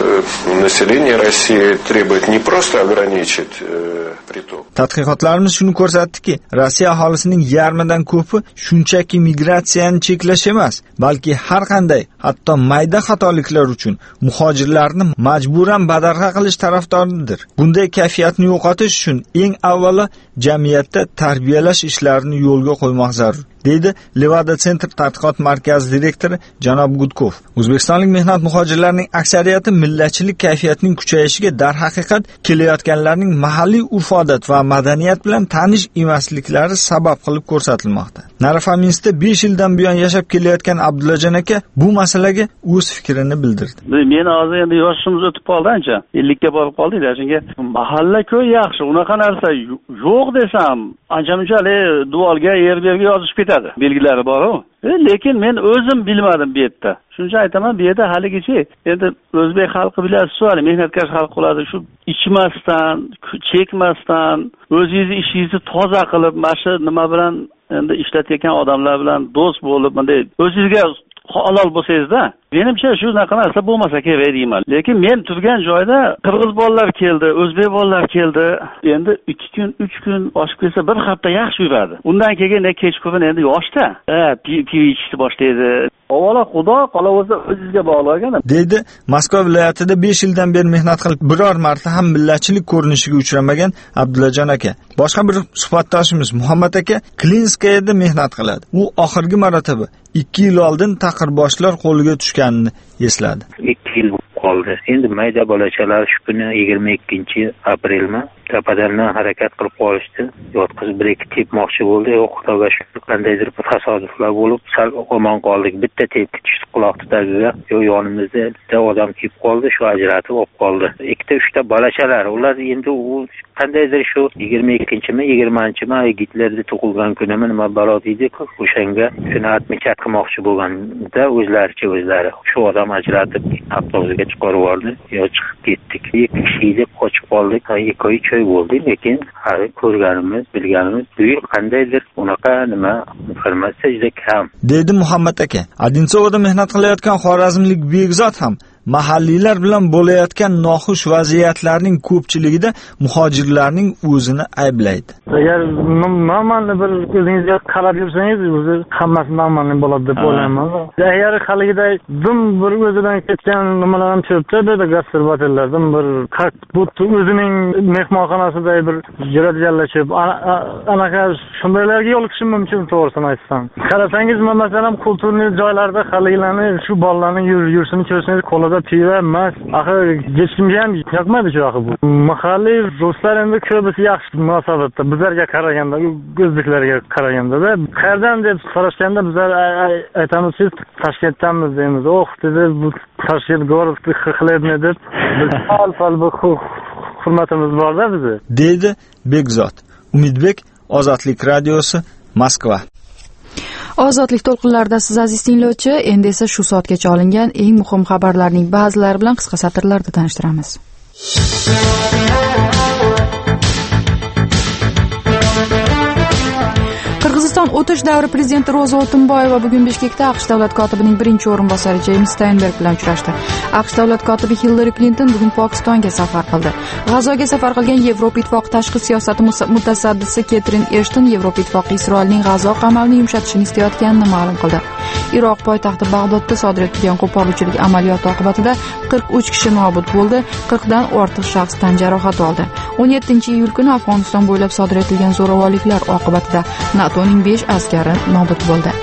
населения России требует не просто ограничить приток. Tadqiqotlarimiz shuni ko'rsatdiki, Rossiya aholisining yarmidan ko'pi shunchaki migratsiyani cheklash emas, balki har qanday, hatto mayda xatoliklar uchun muhojirlarni majburan badarg'a qilish tarafdoridir. Bunday kayfiyatni yo'qotish uchun eng avvalo jamiyatda tarbiyalash ishlarini yo'lga qo'ymoq zarur, deydi Levada Center tadqiqot markazi direktori janob Gudkov. O'zbekistonlik mehnat muhojirlarining aksariyati millatchilik kayfiyatining kuchayishiga darhaqiqat kelayotganlarning mahalliy urf-odat va madaniyat bilan tanish emasliklari sabab qilib ko'rsatilmoqda. Narafaminskda besh yildan buyon yashab kelayotgan Abdullajon aka bu masalaga o'z fikrini bildirdi. Men hozir endi yoshimiz o'tib qoldi ancha, ellikka borib qoldik, chunki mahalla-ko'y yaxshi, unaqa narsa yo'q desam, ancha-munchalik duolga yer berga yozishib ketadi. Belgilari bor-ku. Lekin men o'zim bilmadim bu yerda. Shuncha aytaman, bu yerda haligacha endi o'zbek xalqi bilasiz-ku, mehnatkash xalq qoladi, shu ichmasdan, chekmasdan, o'zingizni ishingizni toza qilib, mana shu nima bilan endi ishlatayotgan odamlar bilan do'st bo'lib, bunday o'zingizga halol bo'lsangiz-da, menimcha shu naqa narsa bo'lmasa kerak deyman. Lekin men turgan joyda qirg'iz bolalar keldi, o'zbek bolalar keldi. Endi ikki kun, uch kun oshib ketsa bir hafta yaxshi yuradi. Undan keyin kechqurun endi yoshda, ha, pivo ichishni boshlaydi. Avvalo Xudo qolaversa o'zingizga bog'lagan. Deydi, Moskva viloyatida besh yildan beri mehnat qilib, biror marta ham millatchilik ko'rinishiga uchramagan Abdullajon aka. Boshqa bir suhbatdoshimiz Muhammad aka Klinskayada mehnat qiladi. U oxirgi marotaba ikki yil oldin taqirboshlar qo'liga tushganini esladi. ikki yil qoldi. Endi mayda bolachalar shu kuni yigirma ikkinchi aprelmi tapadan harakat qilib qolishdi. Yotqizib bir ikki tepmoqchi bo'ldi. Yo'q, Xudoga shukr, qandaydir bir tasodiflar bo'lib sal omon qoldik. Bitta tepki tushdi quloqni tagiga. Yo'q, yonimizda bitta odam kelib qoldi, shu ajratib olib qoldi. Ikkita uchta bolachalar. Ular endi u qandaydir shu yigirma ikkinchimi, yigirmanchimi Gitlerda tug'ilgan kunimi nima balo deydi-ku, o'shanga shuni atmikat qilmoqchi bo'lganda o'zlaricha o'zlari shu odam ajratib avtobusga chiqarib yubordi. Yo chiqib ketdik. Ikki kishi qochib qoldik. Ikki oy choy bo'ldi, lekin hali ko'rganimiz, bilganimiz bu yil qandaydir unaqa nima informatsiya juda kam. Deydi Muhammad aka. Adinsovoda mehnat qilayotgan xorazmlik Begzod ham mahalliylar bilan bo'layotgan noxush vaziyatlarning ko'pchiligida muhojirlarning o'zini ayblaydi. Agar normalni bir o'zingizga qarab yursangiz, o'zi hammasi normal bo'ladi deb o'ylayman. Agar haligiday dum bir o'zidan ketgan nimalar ham chiribdi dedi gastrobatellardan bir bu o'zining mehmonxonasida bir yuradiganlashib anaqa shundaylarga yo'liqishim mumkin, to'g'risini aytsam. Qarasangiz, masalan, kulturli joylarda haligilarni shu bolalarning yurishini ko'rsangiz, qo'lida piva emas, axir hech kimga ham yoqmaydi shu axir bu. Mahalliy ruslar endi ko'pisi yaxshi munosabatda bizlarga qaraganda, o'zbeklarga qaraganda-da. Qayerdan deb so'rashganda bizlar aytamiz, siz Toshkentdanmiz deymiz. Oh, dedi bu Toshkent gorodni xilibni deb biz fal-fal bu hurmatimiz bor-da bizni. Deydi Bekzod. Umidbek, Ozodlik radiosi, Moskva. Ozodlik to'lqinlarida siz aziz tinglovchi, endi esa shu soatgacha olingan eng muhim xabarlarning ba'zilari bilan qisqa satrlarda tanishtiramiz. Qirg'iziston o'tish davri prezidenti Roza O'tinboyeva bugun Bishkekda AQSh davlat kotibining birinchi o'rinbosari James Steinberg bilan uchrashdi. AQSh davlat kotibi Hillary Clinton bugun Pokistonga safar qildi. G'azoga safar qilgan Yevropa ittifoqi tashqi siyosati mutasaddisi Ketrin Eshton Yevropa ittifoqi Isroilning G'azo qamalini yumshatishini istayotganini ma'lum qildi. Iroq poytaxti Bag'dodda sodir etilgan qo'poruvchilik amaliyoti oqibatida qirq uch kishi nobud bo'ldi, qirq dan ortiq shaxs tan jarohati oldi. o'n yettinchi iyul kuni Afg'oniston bo'ylab sodir etilgan zo'ravonliklar oqibatida NATOning besh askari nobud bo'ldi.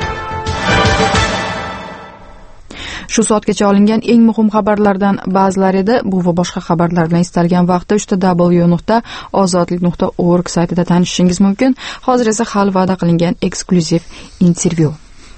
Shu soatgacha olingan eng muhim xabarlardan ba'zilari edi. Bu va boshqa xabarlar bilan istalgan vaqtda uchta w nuqta ozodlik nuqta org saytida tanishishingiz mumkin. Hozir esa hali va'da qilingan eksklyuziv intervyu.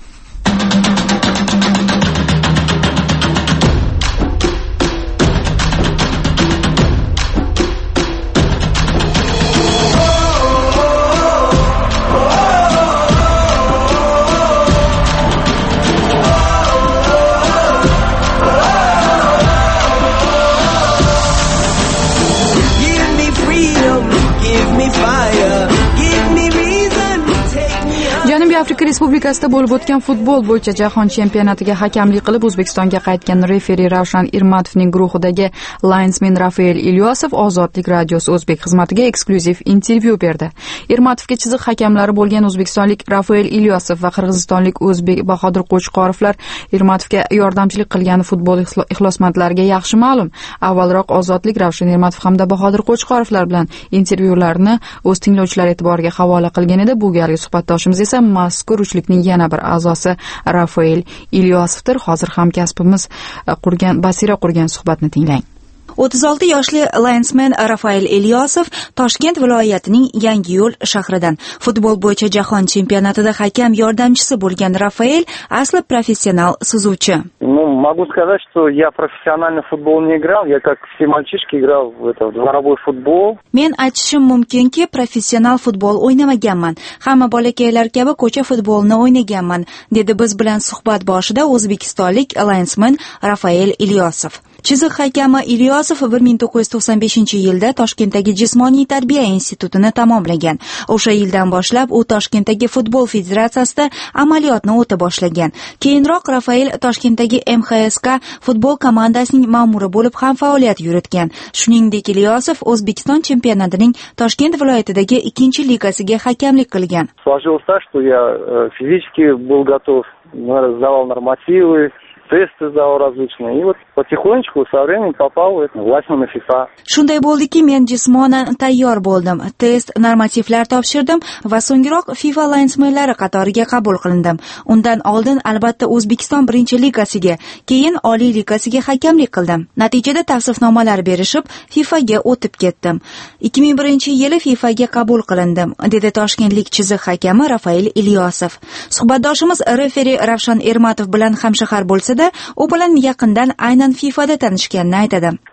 Afrika Respublikasida bo'lib o'tgan futbol bo'yicha jahon chempionatiga hakamlik qilib O'zbekistonga qaytgan referi Ravshan Irmatovning guruhidagi linesmen Rafael Ilyosov Ozodlik radiosi o'zbek xizmatiga eksklyuziv intervyu berdi. Irmatovga chiziq hakamlari bo'lgan o'zbekistonlik Rafael Ilyosov va qirg'izistonlik o'zbek Bahodir Qo'chqorovlar Irmatovga yordamchilik qilgan futbol ixlosmandlariga yaxshi ma'lum. Avvalroq Ozodlik Ravshan Irmatov hamda Bahodir Qo'chqorovlar bilan intervyularni o'z tinglovchilar e'tiboriga havola qilgan edi. Bu galgi suhbatdoshimiz esa mazkur uchlikning yana bir a'zosi Rafael Ilyosovdir. Hozir hamkasbimiz qurgan Basira qurgan suhbatni tinglang. o'ttiz olti yoshli linesmen Rafael Ilyosov Toshkent viloyatining Yangiyo'l shahridan. Futbol bo'yicha jahon chempionatida hakam yordamchisi bo'lgan Rafael asli professional suzuvchi. Ну, могу сказать, что я профессиональный футбол не играл, я как все мальчишки играл в это в дворовой футбол. Men aytishim mumkinki, professional futbol o'ynamaganman. Hamma bolakaylar kabi ko'cha futbolini o'ynaganman, dedi biz bilan suhbat boshida o'zbekistonlik linesmen Rafael Ilyosov. Chiziq hakami Ilyosov bir ming to'qqiz yuz to'qson beshinchi yilda Toshkentdagi Jismoniy tarbiya institutini tamomlagan. O'sha yildan boshlab u Toshkentdagi futbol federatsiyasida amaliyotni o'ta boshlagan. Keyinroq Rafael Toshkentdagi M X S K futbol komandasining ma'muri bo'lib ham faoliyat yuritgan. Shuningdek, Ilyosov O'zbekiston chempionatining Toshkent viloyatidagi ikkinchi ligasiga hakamlik qilgan. Сложилось так, что я физически был готов, сдавал нормативы, тесты сдавал различные. И вот потихонечку со временем попал в властную FIFA. Shunday bo'ldiki, men jismonan tayyor bo'ldim. Test, normativlar topshirdim va so'ngroq FIFA linesmenlari qatoriga qabul qilindim. Undan oldin albatta O'zbekiston birinchi ligasiga, keyin Oliy ligasiga hakamlik qildim. Natijada tavsifnomalar berishib, FIFAga o'tib ketdim. ikki ming birinchi yili FIFAga qabul qilindim, dedi toshkentlik chiziq hakami Rafael Ilyosov. Suhbatdoshimiz referi Ravshan Ermatov bilan hamshahar bo'lsa-da, u bilan yaqindan aynan FIFAda tanishganini aytadi.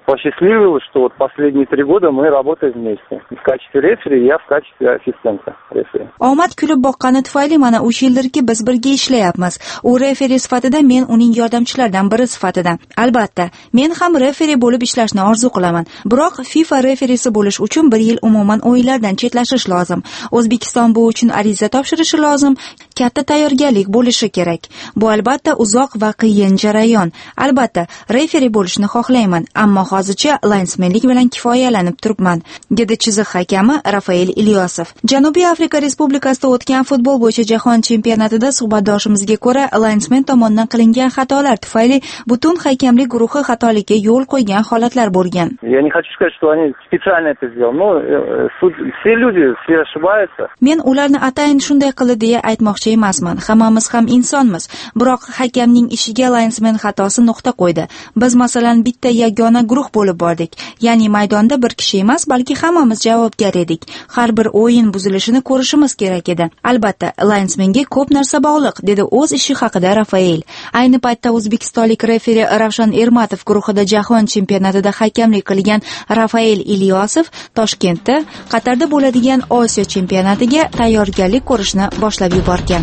посчастливилось, что вот последние три года мы работаем вместе. В качестве рефери, я в качестве ассистента рефери. Omad kulib boqqani tufayli mana uch yildirki biz birga ishlayapmiz. U referi sifatida, men uning yordamchilaridan biri sifatida. Albatta, men ham referi bo'lib ishlashni orzu qilaman. Biroq FIFA referisi bo'lish uchun bir yil umuman o'yinlardan chetlashish lozim. O'zbekiston bu uchun ariza topshirishi lozim. Katta tayyorgarlik bo'lishi kerak. Bu albatta uzoq va qiyin jarayon. Albatta, referi bo'lishni xohlayman, ammo hozircha linesmenlik bilan kifoyalanib turibman, dedi chiziq hakami Rafael Ilyosov. Janubiy Afrika Respublikasida o'tgan futbol bo'yicha jahon chempionatida suhbatdoshimizga ko'ra, linesmen tomonidan qilingan xatolar tufayli butun hakamlik guruhi xatolikka yo'l qo'ygan holatlar bo'lgan. Я не хочу сказать, что они специально это сделали, но суд, все люди, все ошибаются. Men ularni atayin shunday qildi deya aytmoqchi emasman. Hammamiz ham insonmiz. Biroq hakamning ishiga linesmen xatosi nuqta qo'ydi. Biz masalan bitta yagona guruh bo'lib bordik. Ya'ni maydonda bir kishi emas, balki hammamiz javobgar edik. Har bir o'yin buzilishini ko'rishimiz kerak edi. Albatta, linesmenga ko'p narsa bog'liq, dedi o'z ishi haqida Rafael. Ayni paytda o'zbekistonlik referi Ravshan Ermatov guruhida jahon chempionatida hakamlik qilgan Rafael Ilyosov Toshkentda Qatarda bo'ladigan Osiyo chempionatiga tayyorgarlik ko'rishni boshlab yuborgan.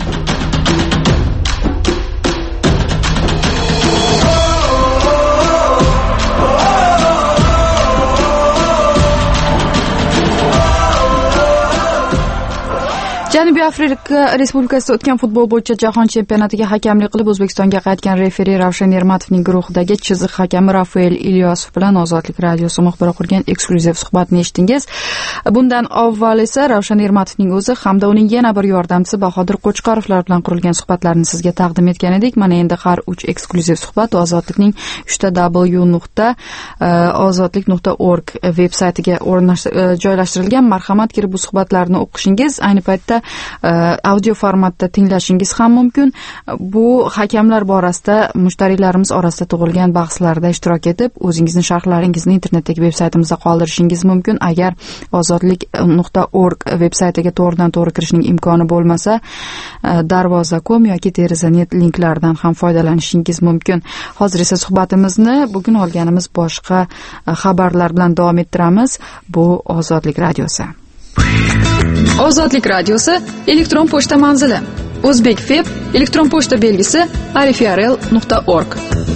Janubiy Afrika Respublikasida o'tgan futbol bo'yicha jahon chempionatiga hakamlik qilib O'zbekistonga qaytgan referi Ravshan Ermatovning guruhidagi chiziq hakami Rafael Ilyosov bilan Ozodlik radiosi muxbiri qilgan eksklyuziv suhbatni eshitdingiz. Bundan avval esa Ravshan Ermatovning o'zi hamda uning yana bir yordamchisi Bahodir Qo'chqorovlar bilan qurilgan suhbatlarni sizga taqdim etgan edik. Mana endi har uch eksklyuziv suhbat Ozodlikning uch ta w nuqta ozodlik nuqta org veb-saytiga joylashtirilgan. Marhamat, kirib bu suhbatlarni o'qishingiz, ayni paytda audio formatda tinglashingiz ham mumkin. Bu hakamlar borasida mushtariylarimiz orasida tug'ilgan bahslarda ishtirok etib, o'zingizning sharhlaringizni internetdagi veb-saytimizda qoldirishingiz mumkin. Agar ozodlik nuqta org veb-saytiga to'g'ridan to'g'ri kirishning imkoni bo'lmasa, darvoza nuqta com yoki deraza nuqta net linklaridan ham foydalanishingiz mumkin. Hozir esa suhbatimizni bugun olganimiz boshqa xabarlar bilan davom ettiramiz. Bu Ozodlik radiosi. Ozodlik radiosi elektron pochta manzili O'zbekfeb elektron pochta belgisi arifrl nuqta org.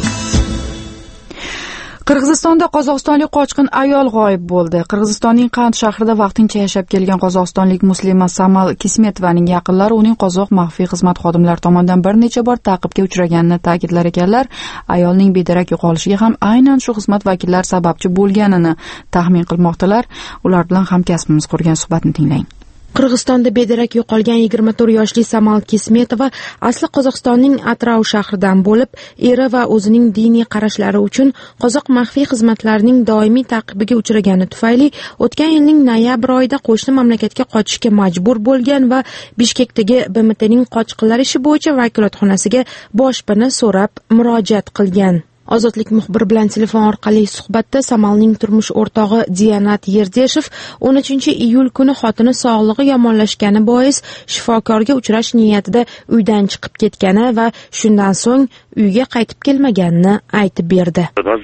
Qirg'izistonda qozog'istonlik qochqin ayol g'oyib bo'ldi. Qirg'izistonning Qand shahrida vaqtincha yashab kelgan qozog'istonlik muslima Samal Kismetovaning yaqinlari uning qozoq maxfiy xizmat xodimlari tomonidan bir necha bor ta'qibga uchraganini ta'kidlar ekanlar. Ayolning bedarak yo'qolishiga ham aynan shu xizmat vakillari sababchi bo'lganini taxmin qilmoqdalar. Ular bilan hamkasbimiz qurgan suhbatni tinglang. Qirg'izistonda bedarak yo'qolgan yigirma to'rt yoshli Samal Kismetova asli Qozog'istonning Atrau shahridan bo'lib, eri va o'zining diniy qarashlari uchun qozoq maxfiy xizmatlarining doimiy ta'qibiga uchragani tufayli o'tgan yilning noyabr oyida qo'shni mamlakatga qochishga majbur bo'lgan va Bishkekdagi B M Tning qochqinlar ishi bo'yicha vakolatxonasiga boshpana so'rab murojaat qilgan. Ozodlik muxbiri bilan telefon orqali suhbatda Samalning turmush o'rtog'i Diyanat Yerdeshev o'n uchinchi iyul kuni xotini sog'lig'i yomonlashgani bois shifokorga uchrash niyatida uydan chiqib ketgani va shundan so'ng uyga qaytib kelmaganini aytib berdi.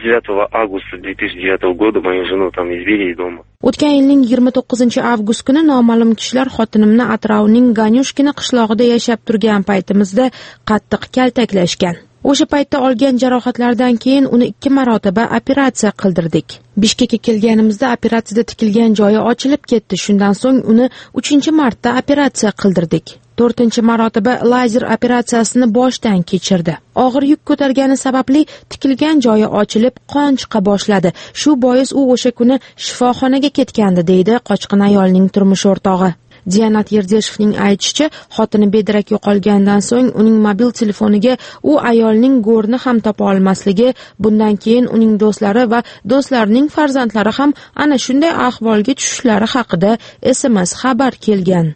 O'tgan yilning yigirma to'qqizinchi avgust kuni noma'lum kishilar xotinimni Atrauning Ganyushkina qishlog'ida yashab turgan paytimizda qattiq kaltaklashgan. O'sha paytda olgan jarohatlardan keyin uni ikki marotaba operatsiya qildirdik. Bishkekka kelganimizda operatsiyada tikilgan joyi ochilib ketdi. Shundan so'ng uni uchinchi marta operatsiya qildirdik. to'rtinchi marotaba lazer operatsiyasini boshdan kechirdi. Og'ir yuk ko'targani sababli tikilgan joyi ochilib, qon chiqa boshladi. Shu bois u o'sha kuni shifoxonaga ketgandi, deydi qochqin ayolning turmush o'rtog'i. Diyanat Yerdeshevning aytishicha, xotini bedarak yo'qolgandan so'ng uning mobil telefoniga u ayolning go'rni ham topa olmasligi, bundan keyin uning do'stlari va do'stlarining farzandlari ham ana shunday ahvolga tushishlari haqida S M S xabar kelgan.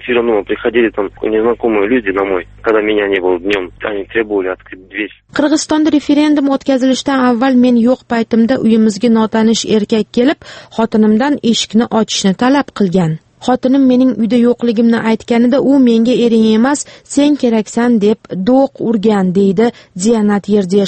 Qirg'izistonda referendum o'tkazilishidan avval men yo'q paytimda uyimizga notanish erkak kelib, xotinimdan eshikni ochishni talab qilgan. Xotinim mening uyda yo'qligimni aytganida u menga ering emas, sen keraksan deb do'q urgan, deydi Diyanat Yerdeshev.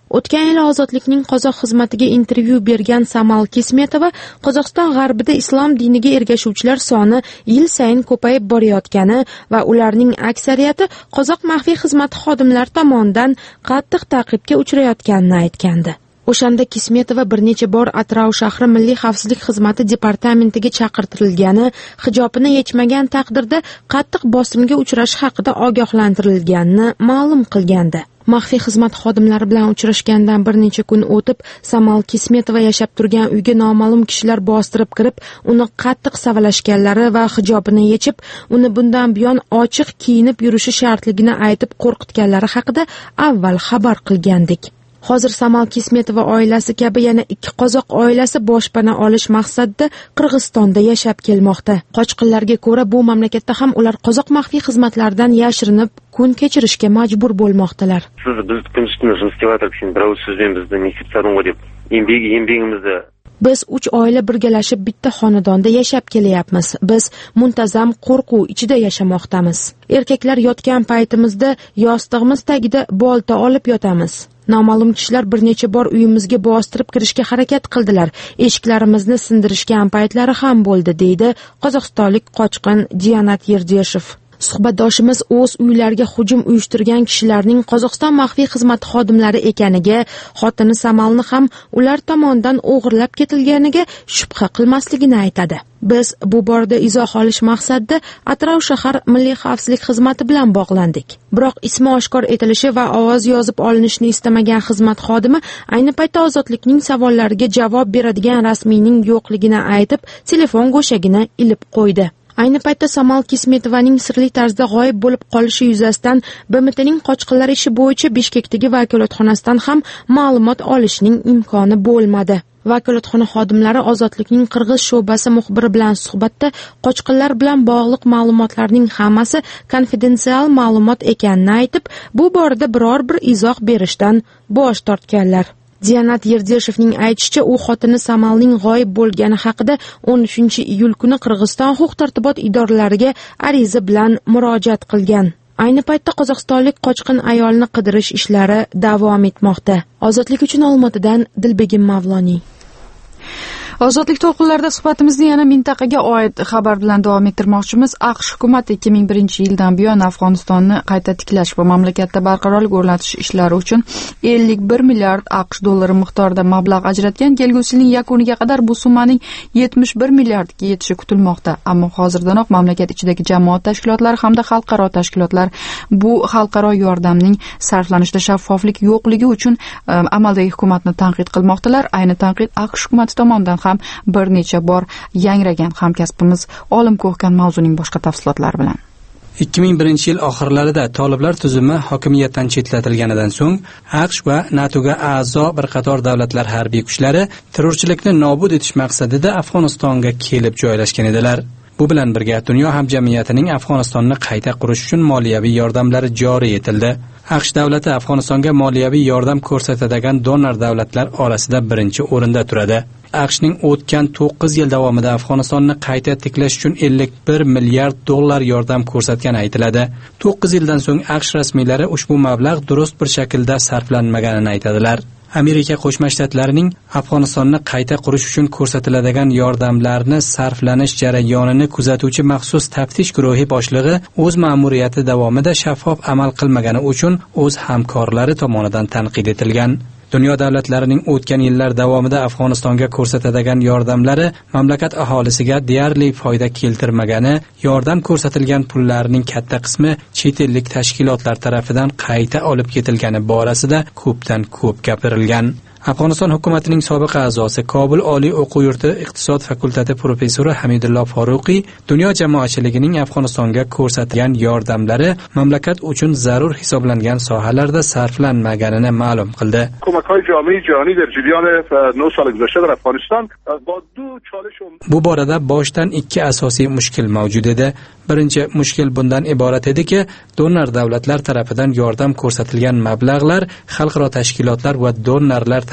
O'tgan yili ozodlikning qozoq xizmatiga intervyu bergan Samal Kismetova Qozog'iston g'arbida islom diniga ergashuvchilar soni yil sayin ko'payib borayotgani va ularning aksariyati qozoq maxfiy xizmati xodimlari tomonidan qattiq ta'qibga uchrayotganini aytgandi. O'shanda Kismetova bir necha bor Atrau shahri Milliy xavfsizlik xizmati departamentiga chaqirtirilgani, hijobini yechmagan taqdirda qattiq bosimga uchrashi haqida ogohlantirilganini ma'lum qilgandi. Maxfiy xizmat xodimlari bilan uchrashgandan bir necha kun o'tib, Samal Kismetova yashab turgan uyga noma'lum kishilar bostirib kirib, uni qattiq savalashganlari va hijobini yechib, uni bundan buyon ochiq kiyinib yurishi shartligini aytib qo'rqitganlari haqida avval xabar qilgandik. Hozir Samal Kismetova oilasi kabi yana ikki qozoq oilasi boshpana olish maqsadida Qirg'izistonda yashab kelmoqda. Qochqinlarga ko'ra, bu mamlakatda ham ular qozoq maxfiy xizmatlaridan yashirinib kun kechirishga majbur bo'lmoqdalar. Siz biz kun ustida ishlayotib, shin birov sizdan bizni nekitsaronga deb embek embegimizni Biz uch oila birgalashib bitta xonadonda yashab kelyapmiz. Biz muntazam qo'rquv ichida yashamoqdamiz. Erkaklar yotgan paytimizda yostig'imiz tagida bolta olib yotamiz. Noma'lum kishilar bir necha bor uyimizga bostirib kirishga harakat qildilar. Eshiklarimizni sindirishgan paytlari ham bo'ldi, deydi qozog'istonlik qochqin Diyanat Yerdeshev. Suhbatdoshimiz o'z uylariga hujum uyushtirgan kishilarning Qozog'iston maxfiy xizmati xodimlari ekaniga, xotini Samalni ham ular tomonidan o'g'irlab ketilganiga shubha qilmasligini aytadi. Biz bu borada izoh olish maqsadida Atrau shahar Milliy xavfsizlik xizmati bilan bog'landik. Biroq ismi oshkor etilishi va ovoz yozib olinishni istamagan xizmat xodimi ayni paytda ozodlikning savollariga javob beradigan rasmiyning yo'qligini aytib, telefon go'shagini ilib qo'ydi. Ayni paytda Samal Kismetovaning sirli tarzda g'oyib bo'lib qolishi yuzasidan B M Tning qochqinlar ishi bo'yicha Bishkekdagi vakolatxonasidan ham ma'lumot olishning imkoni bo'lmadi. Vakolatxona xodimlari ozodlikning Qirg'iz sho'basi muxbiri bilan suhbatda qochqinlar bilan bog'liq ma'lumotlarning hammasi konfidensial ma'lumot ekanini aytib, bu borada biror bir izoh berishdan bosh tortganlar. Diyanat Yerdeshevning aytishicha, u xotini Samalning g'oyib bo'lgani haqida o'n uchinchi iyul kuni Qirg'iziston huquq-tartibot idoralariga ariza bilan murojaat qilgan. Ayni paytda qozog'istonlik qochqin ayolni qidirish ishlari davom etmoqda. Ozodlik uchun Olmaotadan Dilbegim Mavloniy. Ozodlik to'lqinlarida suhbatimizni yana mintaqaga oid xabar bilan davom ettirmoqchimiz. AQSh hukumati ikki ming birinchi yildan buyon Afg'onistonni qayta tiklash va mamlakatda barqarorlik o'rnatish ishlari uchun ellik bir milliard AQSh dollari miqdorida mablag' ajratgan. Kelgusi yilning yakuniga qadar bu summaning yetmish bir milliardga yetishi kutilmoqda. Ammo hozirdanoq mamlakat ichidagi jamoat tashkilotlari hamda xalqaro tashkilotlar bu xalqaro yordamning sarflanishida shaffoflik yo'qligi uchun amaldagi hukumatni tanqid qilmoqdalar. Ayni tanqid AQSh hukumati tomonidan ham bir necha bor yangragan. Hamkasbimiz Olim Ko'hkan mavzuning boshqa tafsilotlari bilan. ikki ming birinchi yil oxirlarida toliblar tuzumi hokimiyatdan chetlatilganidan so'ng AQSh va NATOga a'zo bir qator davlatlar harbiy kuchlari terrorchilikni nobud etish maqsadida Afg'onistonga kelib joylashgan edilar. Bu bilan birga dunyo hamjamiyatining Afg'onistonni qayta qurish uchun moliyaviy yordamlari joriy etildi. AQSh davlati Afg'onistonga moliyaviy yordam ko'rsatadigan donor davlatlar orasida birinchi o'rinda turadi. AQShning o'tgan to'qqiz yil davomida Afg'onistonni qayta tiklash uchun ellik bir milliard dollar yordam ko'rsatgani aytiladi. to'qqiz yildan so'ng AQSh rasmiylari ushbu mablag' durust bir shaklda sarflanmaganini aytadilar. Amerika Qo'shma Shtatlarining Afg'onistonni qayta qurish uchun ko'rsatiladigan yordamlarni sarflanish jarayonini kuzatuvchi maxsus taftish guruhi boshlig'i o'z ma'muriyati davomida shaffof amal qilmagani uchun o'z hamkorlari tomonidan tanqid etilgan. Dunyo davlatlarining o'tgan yillar davomida Afg'onistonga ko'rsatadigan yordamlari mamlakat aholisiga deyarli foyda keltirmagani, yordam ko'rsatilgan pullarning katta qismi chet ellik tashkilotlar tomonidan qayta olib ketilgani borasida ko'pdan ko'p gapirilgan. Afg'oniston hukumatining sobiq a'zosi, Kobul Oliy o'quv yurti iqtisod fakulteti professori Hamidullo Foruqiy dunyo jamoatchiligining Afg'onistonga ko'rsatgan yordamlari mamlakat uchun zarur hisoblangan sohalarda sarflanmaganini ma'lum qildi. کمک‌های جامعه جهانی در جریان نه سال گذشته در افغانستان با دو چالش Bu borada boshdan ikki asosiy mushkil mavjud edi. Birinchi mushkil bundan iborat ediki, donor davlatlar tomonidan yordam ko'rsatilgan mablag'lar xalqaro tashkilotlar va donorlar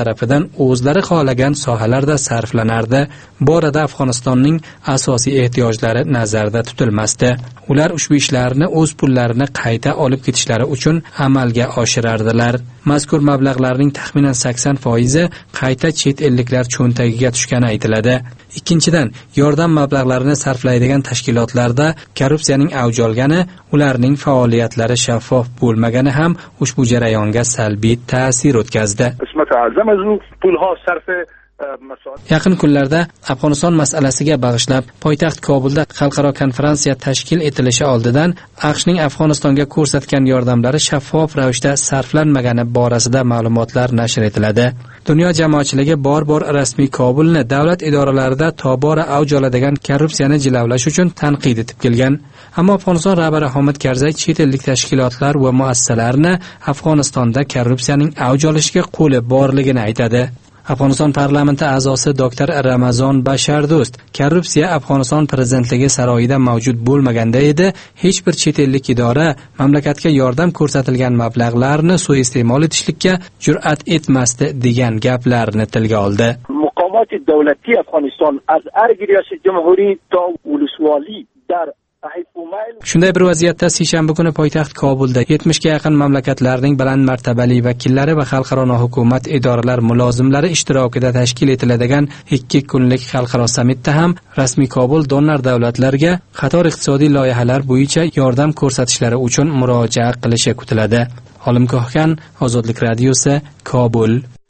tarafidan o'zlari xohlagan sohalarda sarflanardi. Bu orada Afg'onistonning asosiy ehtiyojlari nazarda tutilmasdi. Ular ushbu ishlarni o'z pullarini qayta olib ketishlari uchun amalga oshirardilar. Mazkur mablag'larning taxminan sakson foizi qayta chet elliklar cho'ntagiga tushgani aytiladi. Ikkinchidan, yordam mablag'larini sarflaydigan tashkilotlarda korrupsiyaning avj olgani, ularning faoliyatlari shaffof bo'lmagani ham ushbu jarayonga salbiy ta'sir o'tkazdi. Yaqin kunlarda Afg'oniston masalasiga bag'ishlab poytaxt Kobulda xalqaro konferensiya tashkil etilishi oldidan AQShning Afg'onistonga ko'rsatgan yordamlari shaffof ravishda sarflanmagani borasida ma'lumotlar nashr etiladi. Dunyo jamoatchiligi bor-bor rasmiy Kobulni davlat idoralarida tobora avj oladigan korrupsiyani jilovlash uchun tanqid etib kelgan. Ammo Afg'oniston rahbari Hamid Karzay chet ellik tashkilotlar va muassasalarni Afg'onistonda korrupsiyaning avj olishiga qo'li borligini aytadi. Afg'oniston parlamenti a'zosi doktor Ramazon Bashardo'st korrupsiya Afg'oniston prezidentligi saroyida mavjud bo'lmaganda edi, hech bir chet ellik idora mamlakatga yordam ko'rsatilgan mablag'larni suiiste'mol etishlikka jur'at etmasdi degan gaplarni tilga oldi. Muqomat davlati Afg'oniston az argiriyasi jamhuriy to ulusvoli dar Shunday bir vaziyatda seshanba kuni poytaxt Kobulda yetmishga yaqin mamlakatlarning baland martabali vakillari va xalqaro hukumat idoralar mulozimlari ishtirokida tashkil etiladigan ikki kunlik xalqaro sammitda ham rasmiy Kobul donor davlatlarga qator iqtisodiy loyihalar bo'yicha yordam ko'rsatishlari uchun murojaat qilishi kutiladi. Olimgohgan, Ozodlik radiosi, Kobul.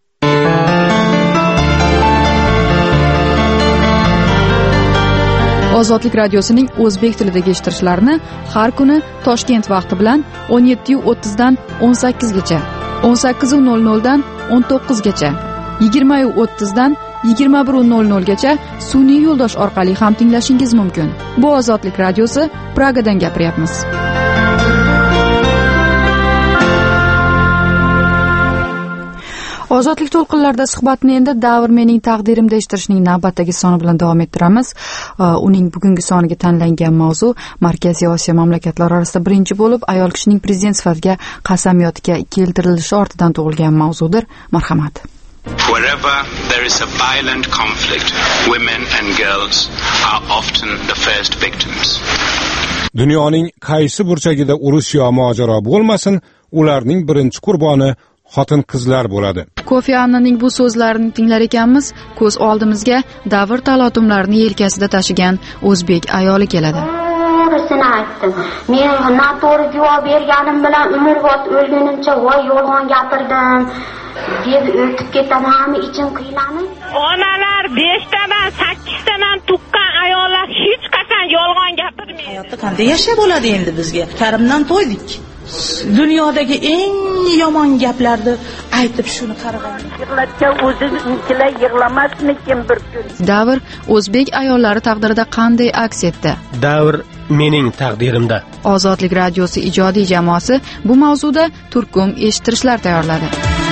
Ozodlik radiosining o'zbek tilidagi eshittirishlarini har kuni Toshkent vaqti bilan o'n yetti o'ttiz dan o'n sakkiz gacha, o'n sakkiz nol nol dan o'n to'qqiz gacha, yigirma o'ttiz dan yigirma bir nol nol gacha sun'iy yo'ldosh orqali ham tinglashingiz mumkin. Bu Ozodlik radiosi, Pragadan gapiryapmiz. Ozodlik to'lqinlarida suhbatni endi Davr mening taqdirimda eshittirishning navbatdagi soni bilan davom ettiramiz. Uning bugungi soniga tanlangan mavzu Markaziy Osiyo mamlakatlari orasida birinchi bo'lib ayol kishining prezident sifatida qasamyodga keltirilishi ortidan tug'ilgan mavzudir. Marhamat. Wherever there is a violent conflict, women and girls are often the first victims. Dunyoning qaysi burchagida urush yo mojaro bo'lmasin, ularning birinchi qurboni xotin-qizlar bo'ladi. Kofi Annaning bu so'zlarini tinglar ekanmiz, ko'z oldimizga davr talotumlarini yelkasida tashigan o'zbek ayoli keladi. To'g'risini aytdim. Men noto'g'ri javob berganim bilan umrbod o'lgunimcha voy yolg'on gapirdim deb o'tib ketaman, ichim qiynalib. Onalar beshtadan sakkiztadan tuqqan ayollar hech qachon yolg'on gapirmaydi. Hayotda qanday yashab bo'ladi endi bizga? Karimdan to'ydik. Dunyodagi eng yomon gaplarni aytib shuni qaragan. Yig'latgan o'zingizlar yig'lamasmikin bir kun. Davr o'zbek ayollari taqdirida qanday aks etdi? Davr mening taqdirimda. Ozodlik radiosi ijodiy jamoasi bu mavzuda turkum eshittirishlar tayyorladi.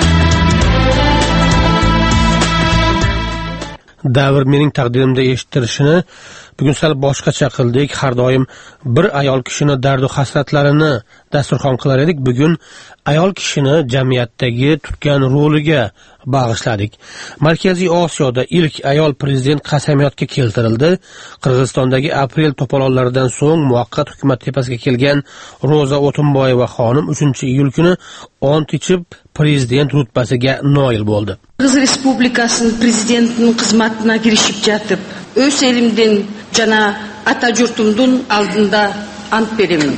Davr mening taqdirimda eshittirishini bugun sal boshqacha qildik. Har doim bir ayol kishini dardu hasratlarini dasturxon qilar edik. Bugun ayol kishini jamiyatdagi tutgan roliga bag'ishladik. Markaziy Osiyoda ilk ayol prezident qasamyodga keltirildi. Qirg'izistondagi aprel to'polonlaridan so'ng muvaqqat hukumat tepasiga kelgan Roza O'tinboyeva xonim uchinchi iyul kuni ont ichib prezident rutbasiga noil bo'ldi. Qirg'iz Respublikasining prezidentining xizmatiga kirishib jatib, o'z elimdan jana ata yurtimdan oldinda ant beraman.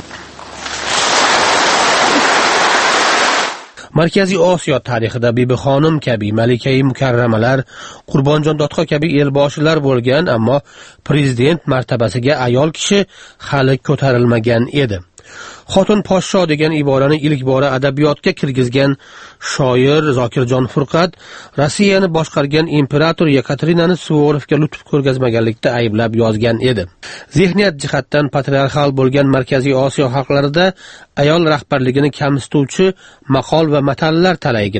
Markaziy Osiyo tarixida Bibi xonim kabi Malika-i mukarramalar, Qurbonjon Dodxo kabi elboshilar bo'lgan, ammo prezident martabasiga ayol kishi hali ko'tarilmagan edi. Xotin podsho degan iborani ilk bora adabiyotga kirgizgan shoir Zokirjon Furqat Rossiyani boshqargan imperator Yekaterinani Suvorovga lutf ko'rgazmaganlikda ayblab yozgan edi. Zehniyat jihatdan patriarxal bo'lgan Markaziy Osiyo xalqlarida ayol rahbarligini kamsituvchi maqol va matallar talaygina.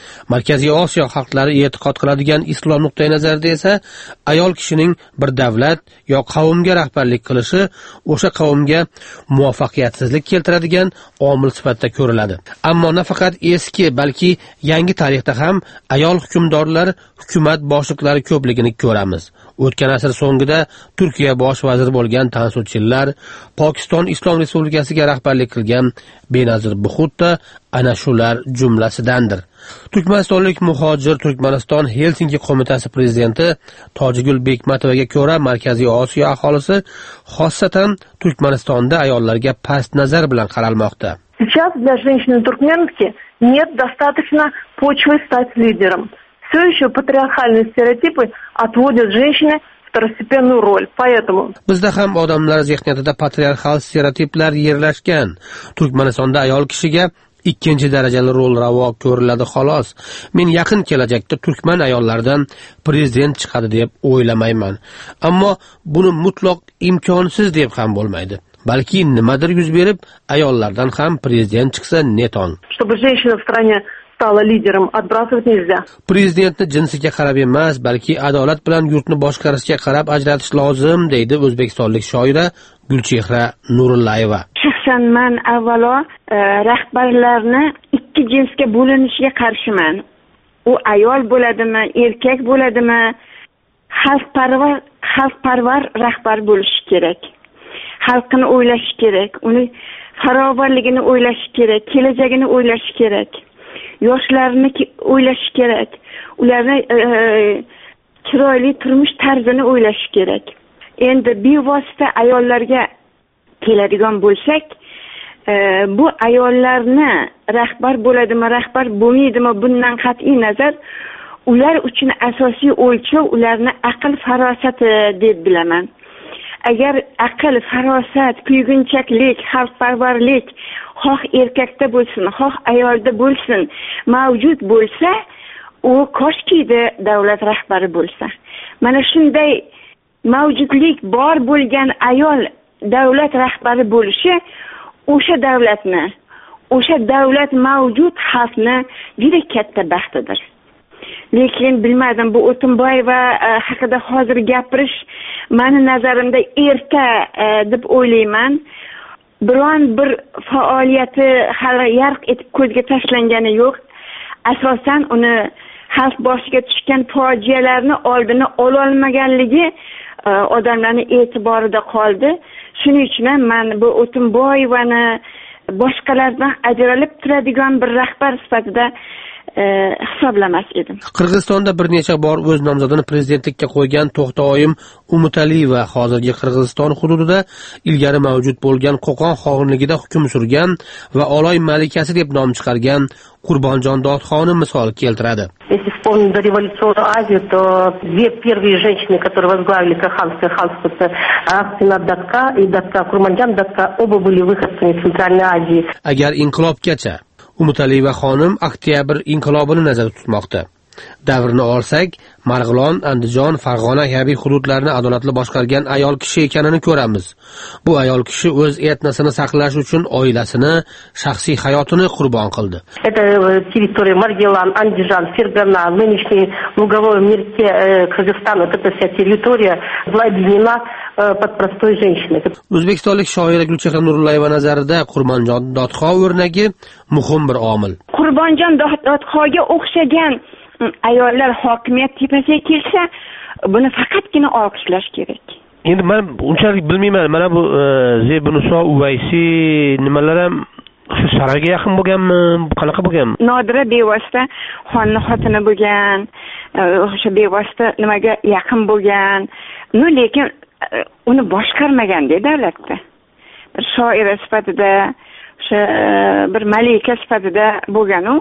Markaziy Osiyo xalqlari e'tiqod qiladigan islom nuqtai nazarida esa ayol kishining bir davlat yo qavmga rahbarlik qilishi o'sha qavmga muvaffaqiyatsizlik keltiradigan omil sifatida ko'riladi. Ammo nafaqat eski, balki yangi tarixda ham ayol hukmdorlar, hukumat boshliqlari ko'pligini ko'ramiz. O'tgan asr so'ngida Turkiya bosh vaziri bo'lgan Tansu Chillar, Pokiston Islom Respublikasiga rahbarlik qilgan Benazir Bhutto ana shular jumlasidandir. Turkmanistonlik muhojir Turkmaniston Helsinki qo'mitasi prezidenti Tojigul Bekmatovaga ko'ra, Markaziy Osiyo aholisi, xossatan Turkmanistonda ayollarga past nazar bilan qaralmoqda. Сейчас для женщины-туркменки нет достаточно почвы стать лидером. Все еще патриархальные стереотипы отводят женщине второстепенную роль. Поэтому bizda ham odamlar zehniyatida patriarxal stereotiplar yerlashgan. Turkmanistonda ayol kishiga ikkinchi darajali rol ravo ko'riladi xolos. Men yaqin kelajakda turkman ayollaridan prezident chiqadi deb o'ylamayman. Ammo buni mutlaq imkonsiz deb ham bo'lmaydi. Balki nimadir yuz berib, ayollardan ham prezident chiqsa neton. Чтобы женщина в стране stala liderim отбрасывать нельзя. Prezidentni jinsiga qarab emas, balki adolat bilan yurtni boshqarishga qarab ajratish lozim, deydi o'zbekistonlik shoira Gulchehra Nurullayeva. Shaxsan men avvalo e, rahbarlarni ikki jinsga bo'linishiga qarshiman. U ayol bo'ladimi, erkak bo'ladimi, xalqparvar, xalqparvar rahbar bo'lishi kerak. Xalqini o'ylash kerak, uni farovonligini o'ylash kerak, kelajagini o'ylash kerak. Yoshlarni o'ylash kerak. Ularni e, chiroyli turmush tarzini o'ylash kerak. Endi bevosita ayollarga keladigan bo'lsak, e, bu ayollarni rahbar bo'ladimi, rahbar bo'lmaydimi, bundan qat'iy nazar ular uchun asosiy o'lchov ularni aql farosati deb bilaman. Agar aql, farosat, kuygunchaklik, xalqparvarlik xoh erkakda bo'lsin, xoh ayolda bo'lsin, mavjud bo'lsa, u koshkida davlat rahbari bo'lsa. Mana shunday mavjudlik bor bo'lgan ayol davlat rahbari bo'lishi o'sha davlatni, o'sha davlat mavjud xalqni juda katta baxtidir. Lekin bilmadim, bu O'tinboyeva haqida hozir gapirish meni nazarimda erta deb o'ylayman. Biron bir faoliyati hali yarq etib ko'zga tashlangani yo'q. Asosan uni xalq boshiga tushgan fojialarni oldini ololmaganligi odamlarning e'tiborida qoldi. Shuning uchun ham men bu O'tinboyevani boshqalardan ajralib turadigan bir rahbar sifatida hisoblamas edim. Qirg'izistonda bir necha bor o'z nomzodini prezidentlikka qo'ygan To'xtoyim Umutaliyeva hozirgi Qirg'iziston hududida ilgari mavjud bo'lgan Qo'qon xonligida hukm surgan va Oloy malikasi deb nom chiqargan Qurbonjon Dodxonni misol keltiradi. Если вспомнить до революционной Азии, то две первые женщины, которые возглавили Каханское ханство, это Ахтина Датка и Датка Курманджан Датка, оба были выходцами Центральной Азии. Agar inqilobgacha Umutaliyeva xonim oktyabr inqilobini nazarda tutmoqda. Davrni olsak, Marg'ilon, Andijon, Farg'ona kabi hududlarni adolatli boshqargan ayol kishi ekanini ko'ramiz. Bu ayol kishi o'z etnosini saqlash uchun oilasini, shaxsiy hayotini qurbon qildi. Это территория Маргилан, Андижан, Фергана, нынешний луговой мирке Кыргызстана, эта вся территория была объединена под простой женщиной. O'zbekistonlik shoira Gulchehra Nurullayeva nazarida Qurbonjon Dodxo o'rnagi muhim bir omil. Qurbonjon Dodxoga o'xshagan ayollar hokimiyat tepasiga kelsa, buni faqatgina olqishlash kerak. Endi men unchalik bilmayman. Mana bu Zebnuso Uvaysi nimalar ham shu saroyga yaqin bo'lganmi? Qanaqa bo'lgan? Nodira bevosita xonni xotini bo'lgan, o'sha bevosita nimaga yaqin bo'lgan. No, lekin uni boshqarmagan-da davlatda. Bir shoira sifatida, o'sha bir malika sifatida bo'lgan-u.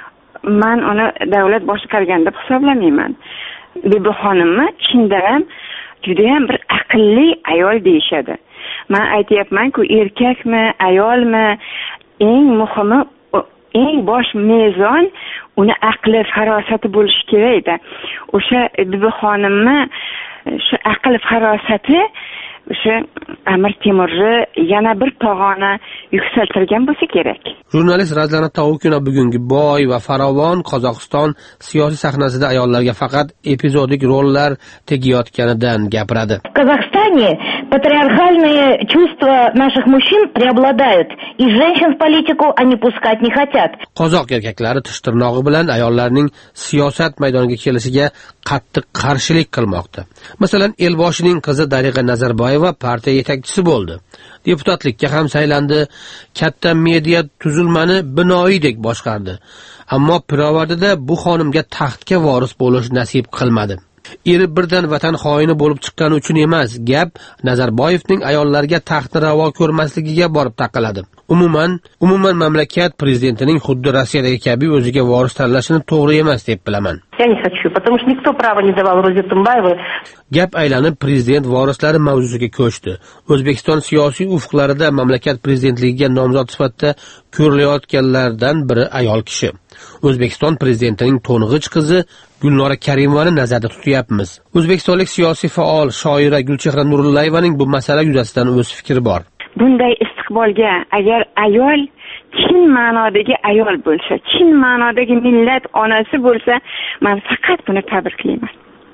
Men uni davlat boshqargan deb hisoblamayman. Bibi xonimni chindan ham juda ham bir aqlli ayol deyshadi. Men aytayapman-ku, erkakmi, ayolmi, eng muhimi, eng bosh mezon uni aqli, farosati bo'lishi kerak-da. O'sha bibi xonimni shu aql farosati o'sha Amir Temurni yana bir pog'ona yuksaltirgan bo'lsa kerak. Jurnalist Razlana Tovukina bugungi boy va farovon Qozog'iston siyosiy sahnasida ayollarga faqat epizodik rollar tegayotganidan gapiradi. В Казахстане патриархальные чувства наших мужчин преобладают, и женщин в политику они пускать не хотят. Qozoq erkaklari tish tirnog'i bilan ayollarning siyosat maydoniga kelishiga qattiq qarshilik qilmoqda. Masalan, Elboshining qizi Dariga Nazarboyeva partiya yetakchisi bo'ldi. Deputatlikka ham saylandi, katta media tuzilmani binoyidek boshqardi. Ammo pirovardida bu xonimga taxtga voris bo'lish nasib qilmadi. Eri birdan vatan xoini bo'lib chiqqani uchun emas, gap Nazarboyevning ayollarga taxtni ravo ko'rmasligiga borib taqaladi. Umuman, umuman mamlakat prezidentining xuddi Rossiyadagi kabi o'ziga voris tanlashini to'g'ri emas deb bilaman. Я не хочу, потому что никто права не давал Розе Тумбаевой. Gap aylanib prezident vorislari mavzusiga ko'chdi. O'zbekiston siyosiy ufqlarida mamlakat prezidentligiga nomzod sifatida ko'rilayotganlardan biri ayol kishi. O'zbekiston prezidentining to'ng'ich qizi Gulnora Karimovani nazarda tutyapmiz. O'zbekistonlik siyosiy faol shoira Gulchehra Nurullayevaning bu masala yuzasidan o'z fikri bor. Bunday istiqbolga agar ayol chin ma'nodagi ayol bo'lsa, chin ma'nodagi millat onasi bo'lsa, men faqat buni tabriklayman.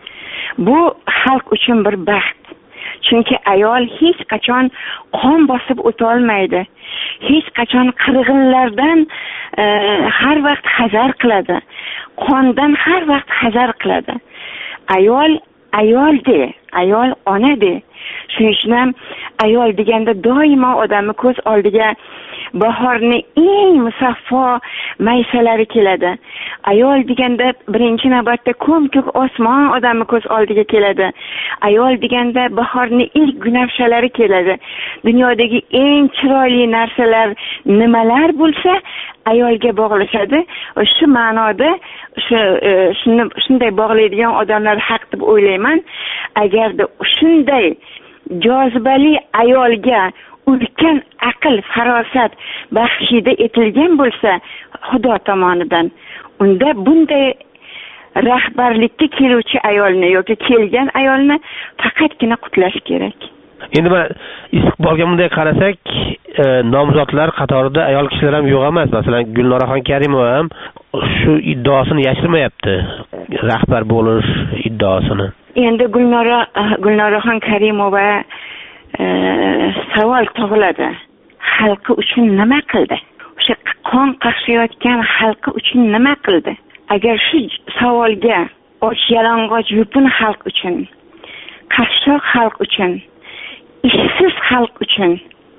Bu xalq uchun bir baxt. Chunki ayol hech qachon qon bosib o'ta olmaydi. Hech qachon qirg'inlardan e, har vaqt hazar qiladi. Qondan har vaqt hazar qiladi. Ayol ayolde, ayol onade. Shuning uchun ham ayol deganda doimo odamni ko'z oldiga bahorni eng musaffo maysalari keladi. Ayol deganda birinchi navbatda ko'm-ko'k osmon odamni ko'z oldiga keladi. Ayol deganda bahorni ilk gunafshalari keladi. Dunyodagi eng chiroyli narsalar nimalar bo'lsa, ayolga bog'lashadi. Shu ma'noda shu shuni shunday bog'laydigan odamlar haq deb o'ylayman. Agarda shunday jozibali ayolga ulkan aql, farosat baxshida etilgan bo'lsa Xudo tomonidan, unda bunday rahbarlikka keluvchi ayolni yoki kelgan ayolni faqatgina qutlash kerak. Endi mana istiqbolga bunday qarasak, e, nomzodlar qatorida ayol kishilar ham yo'q emas. Masalan, Gulnoraxon Karimova ham shu iddaosini yashirmayapti, rahbar bo'lish iddaosini. Endi Gulnora Gulnoraxon Karimova e, savol tug'iladi. Xalqi uchun nima qildi? O'sha qon qaqshayotgan xalqi uchun nima qildi? Agar shu savolga och yalang'och yupun xalq uchun, qashshoq xalq uchun, ishsiz xalq uchun,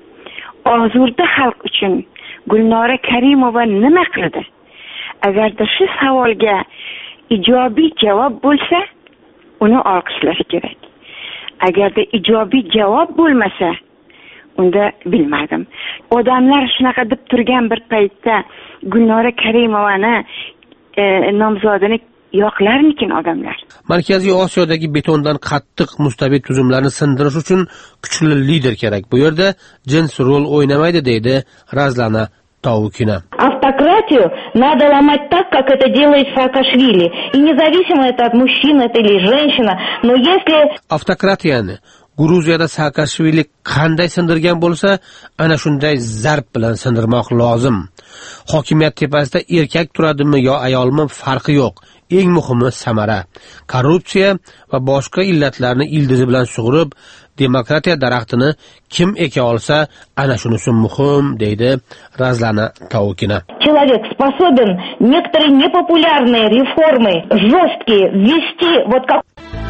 ozurda xalq uchun Gulnora Karimova nima qildi? Agarda shu savolga ijobiy javob bo'lsa, uni olqishlash kerak. Agarda ijobiy javob bo'lmasa, unda bilmadim. Odamlar shunaqa deb turgan bir paytda Gulnora Karimovani e, nomzodini yoqlarmikin odamlar? Markaziy Osiyodagi betondan qattiq mustabid tuzumlarni sindirish uchun kuchli lider kerak. Bu yerda jins rol o'ynamaydi deydi Razlana Tovukina. Автократию надо ломать так, как это делает Саакашвили. И независимо это от мужчины это или женщина, но если... Автократiyani Gruziyada Saakashvili qanday sindirgan bo'lsa, ana shunday zarb bilan sindirmoq lozim. Hokimiyat tepasida erkak turadimi yo ayolmi farqi yo'q. Eng muhimi samara. Korrupsiya va boshqa illatlarni ildizi bilan sug'urib, demokratiya daraxtini kim eka olsa, ana shunisi muhim, deydi Razlana Tovukina. Человек способен некоторые непопулярные реформы жесткие ввести вот как...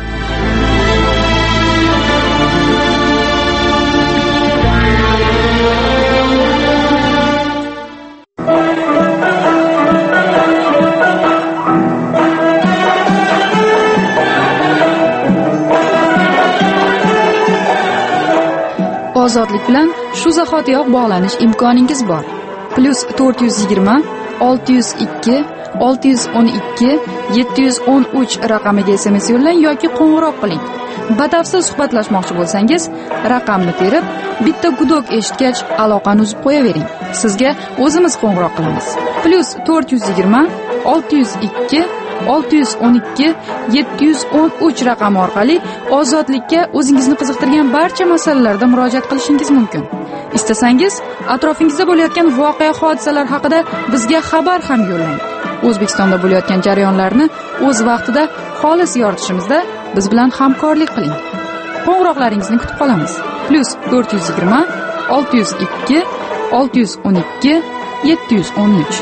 Ozodlik bilan shu zahotiyoq bog'lanish imkoningiz bor. Plus to'rt yuz yigirma olti yuz ikki olti yuz o'n ikki yetti yuz o'n uch raqamiga S M S yo'llang yoki qo'ng'iroq qiling. Batafsil suhbatlashmoqchi bo'lsangiz, raqamni terib, bitta gudok eshitgach aloqani uzib qo'yavering. Sizga o'zimiz qo'ng'iroq qilamiz. Plus to'rt yuz yigirma olti yuz ikki olti yuz o'n ikki yetti yuz o'n uch raqami orqali ozodlikka o'zingizni qiziqtirgan barcha masalalarda murojaat qilishingiz mumkin. Istasangiz, atrofingizda bo'layotgan voqea hodisalar haqida bizga xabar ham yo'llang. O'zbekistonda bo'layotgan jarayonlarni o'z vaqtida xolis yoritishimizda biz bilan hamkorlik qiling. Qo'ng'iroqlaringizni kutib qolamiz. Plus to'rt yuz yigirma olti yuz ikki olti yuz o'n ikki yetti yuz o'n uch.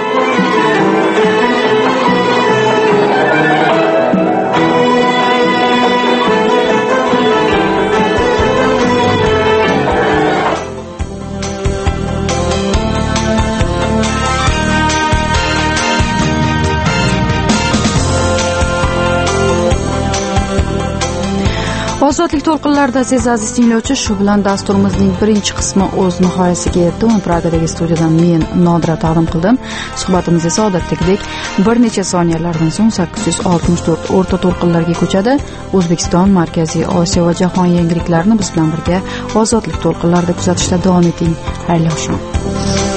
Ozodlik to'lqinlarida siz aziz tinglovchi, shu bilan dasturimizning birinchi qismi o'z nihoyasiga yetdi. Uni Pragadagi studiyadan men Nodira taqdim qildim. Suhbatimiz esa odatdagidek bir necha soniyalardan so'ng sakkiz yuz oltmish to'rt o'rta to'lqinlarga ko'chadi. O'zbekiston, Markaziy Osiyo va jahon yangiliklarini biz bilan birga ozodlik to'lqinlarida kuzatishda davom eting. Xayrli oqshom.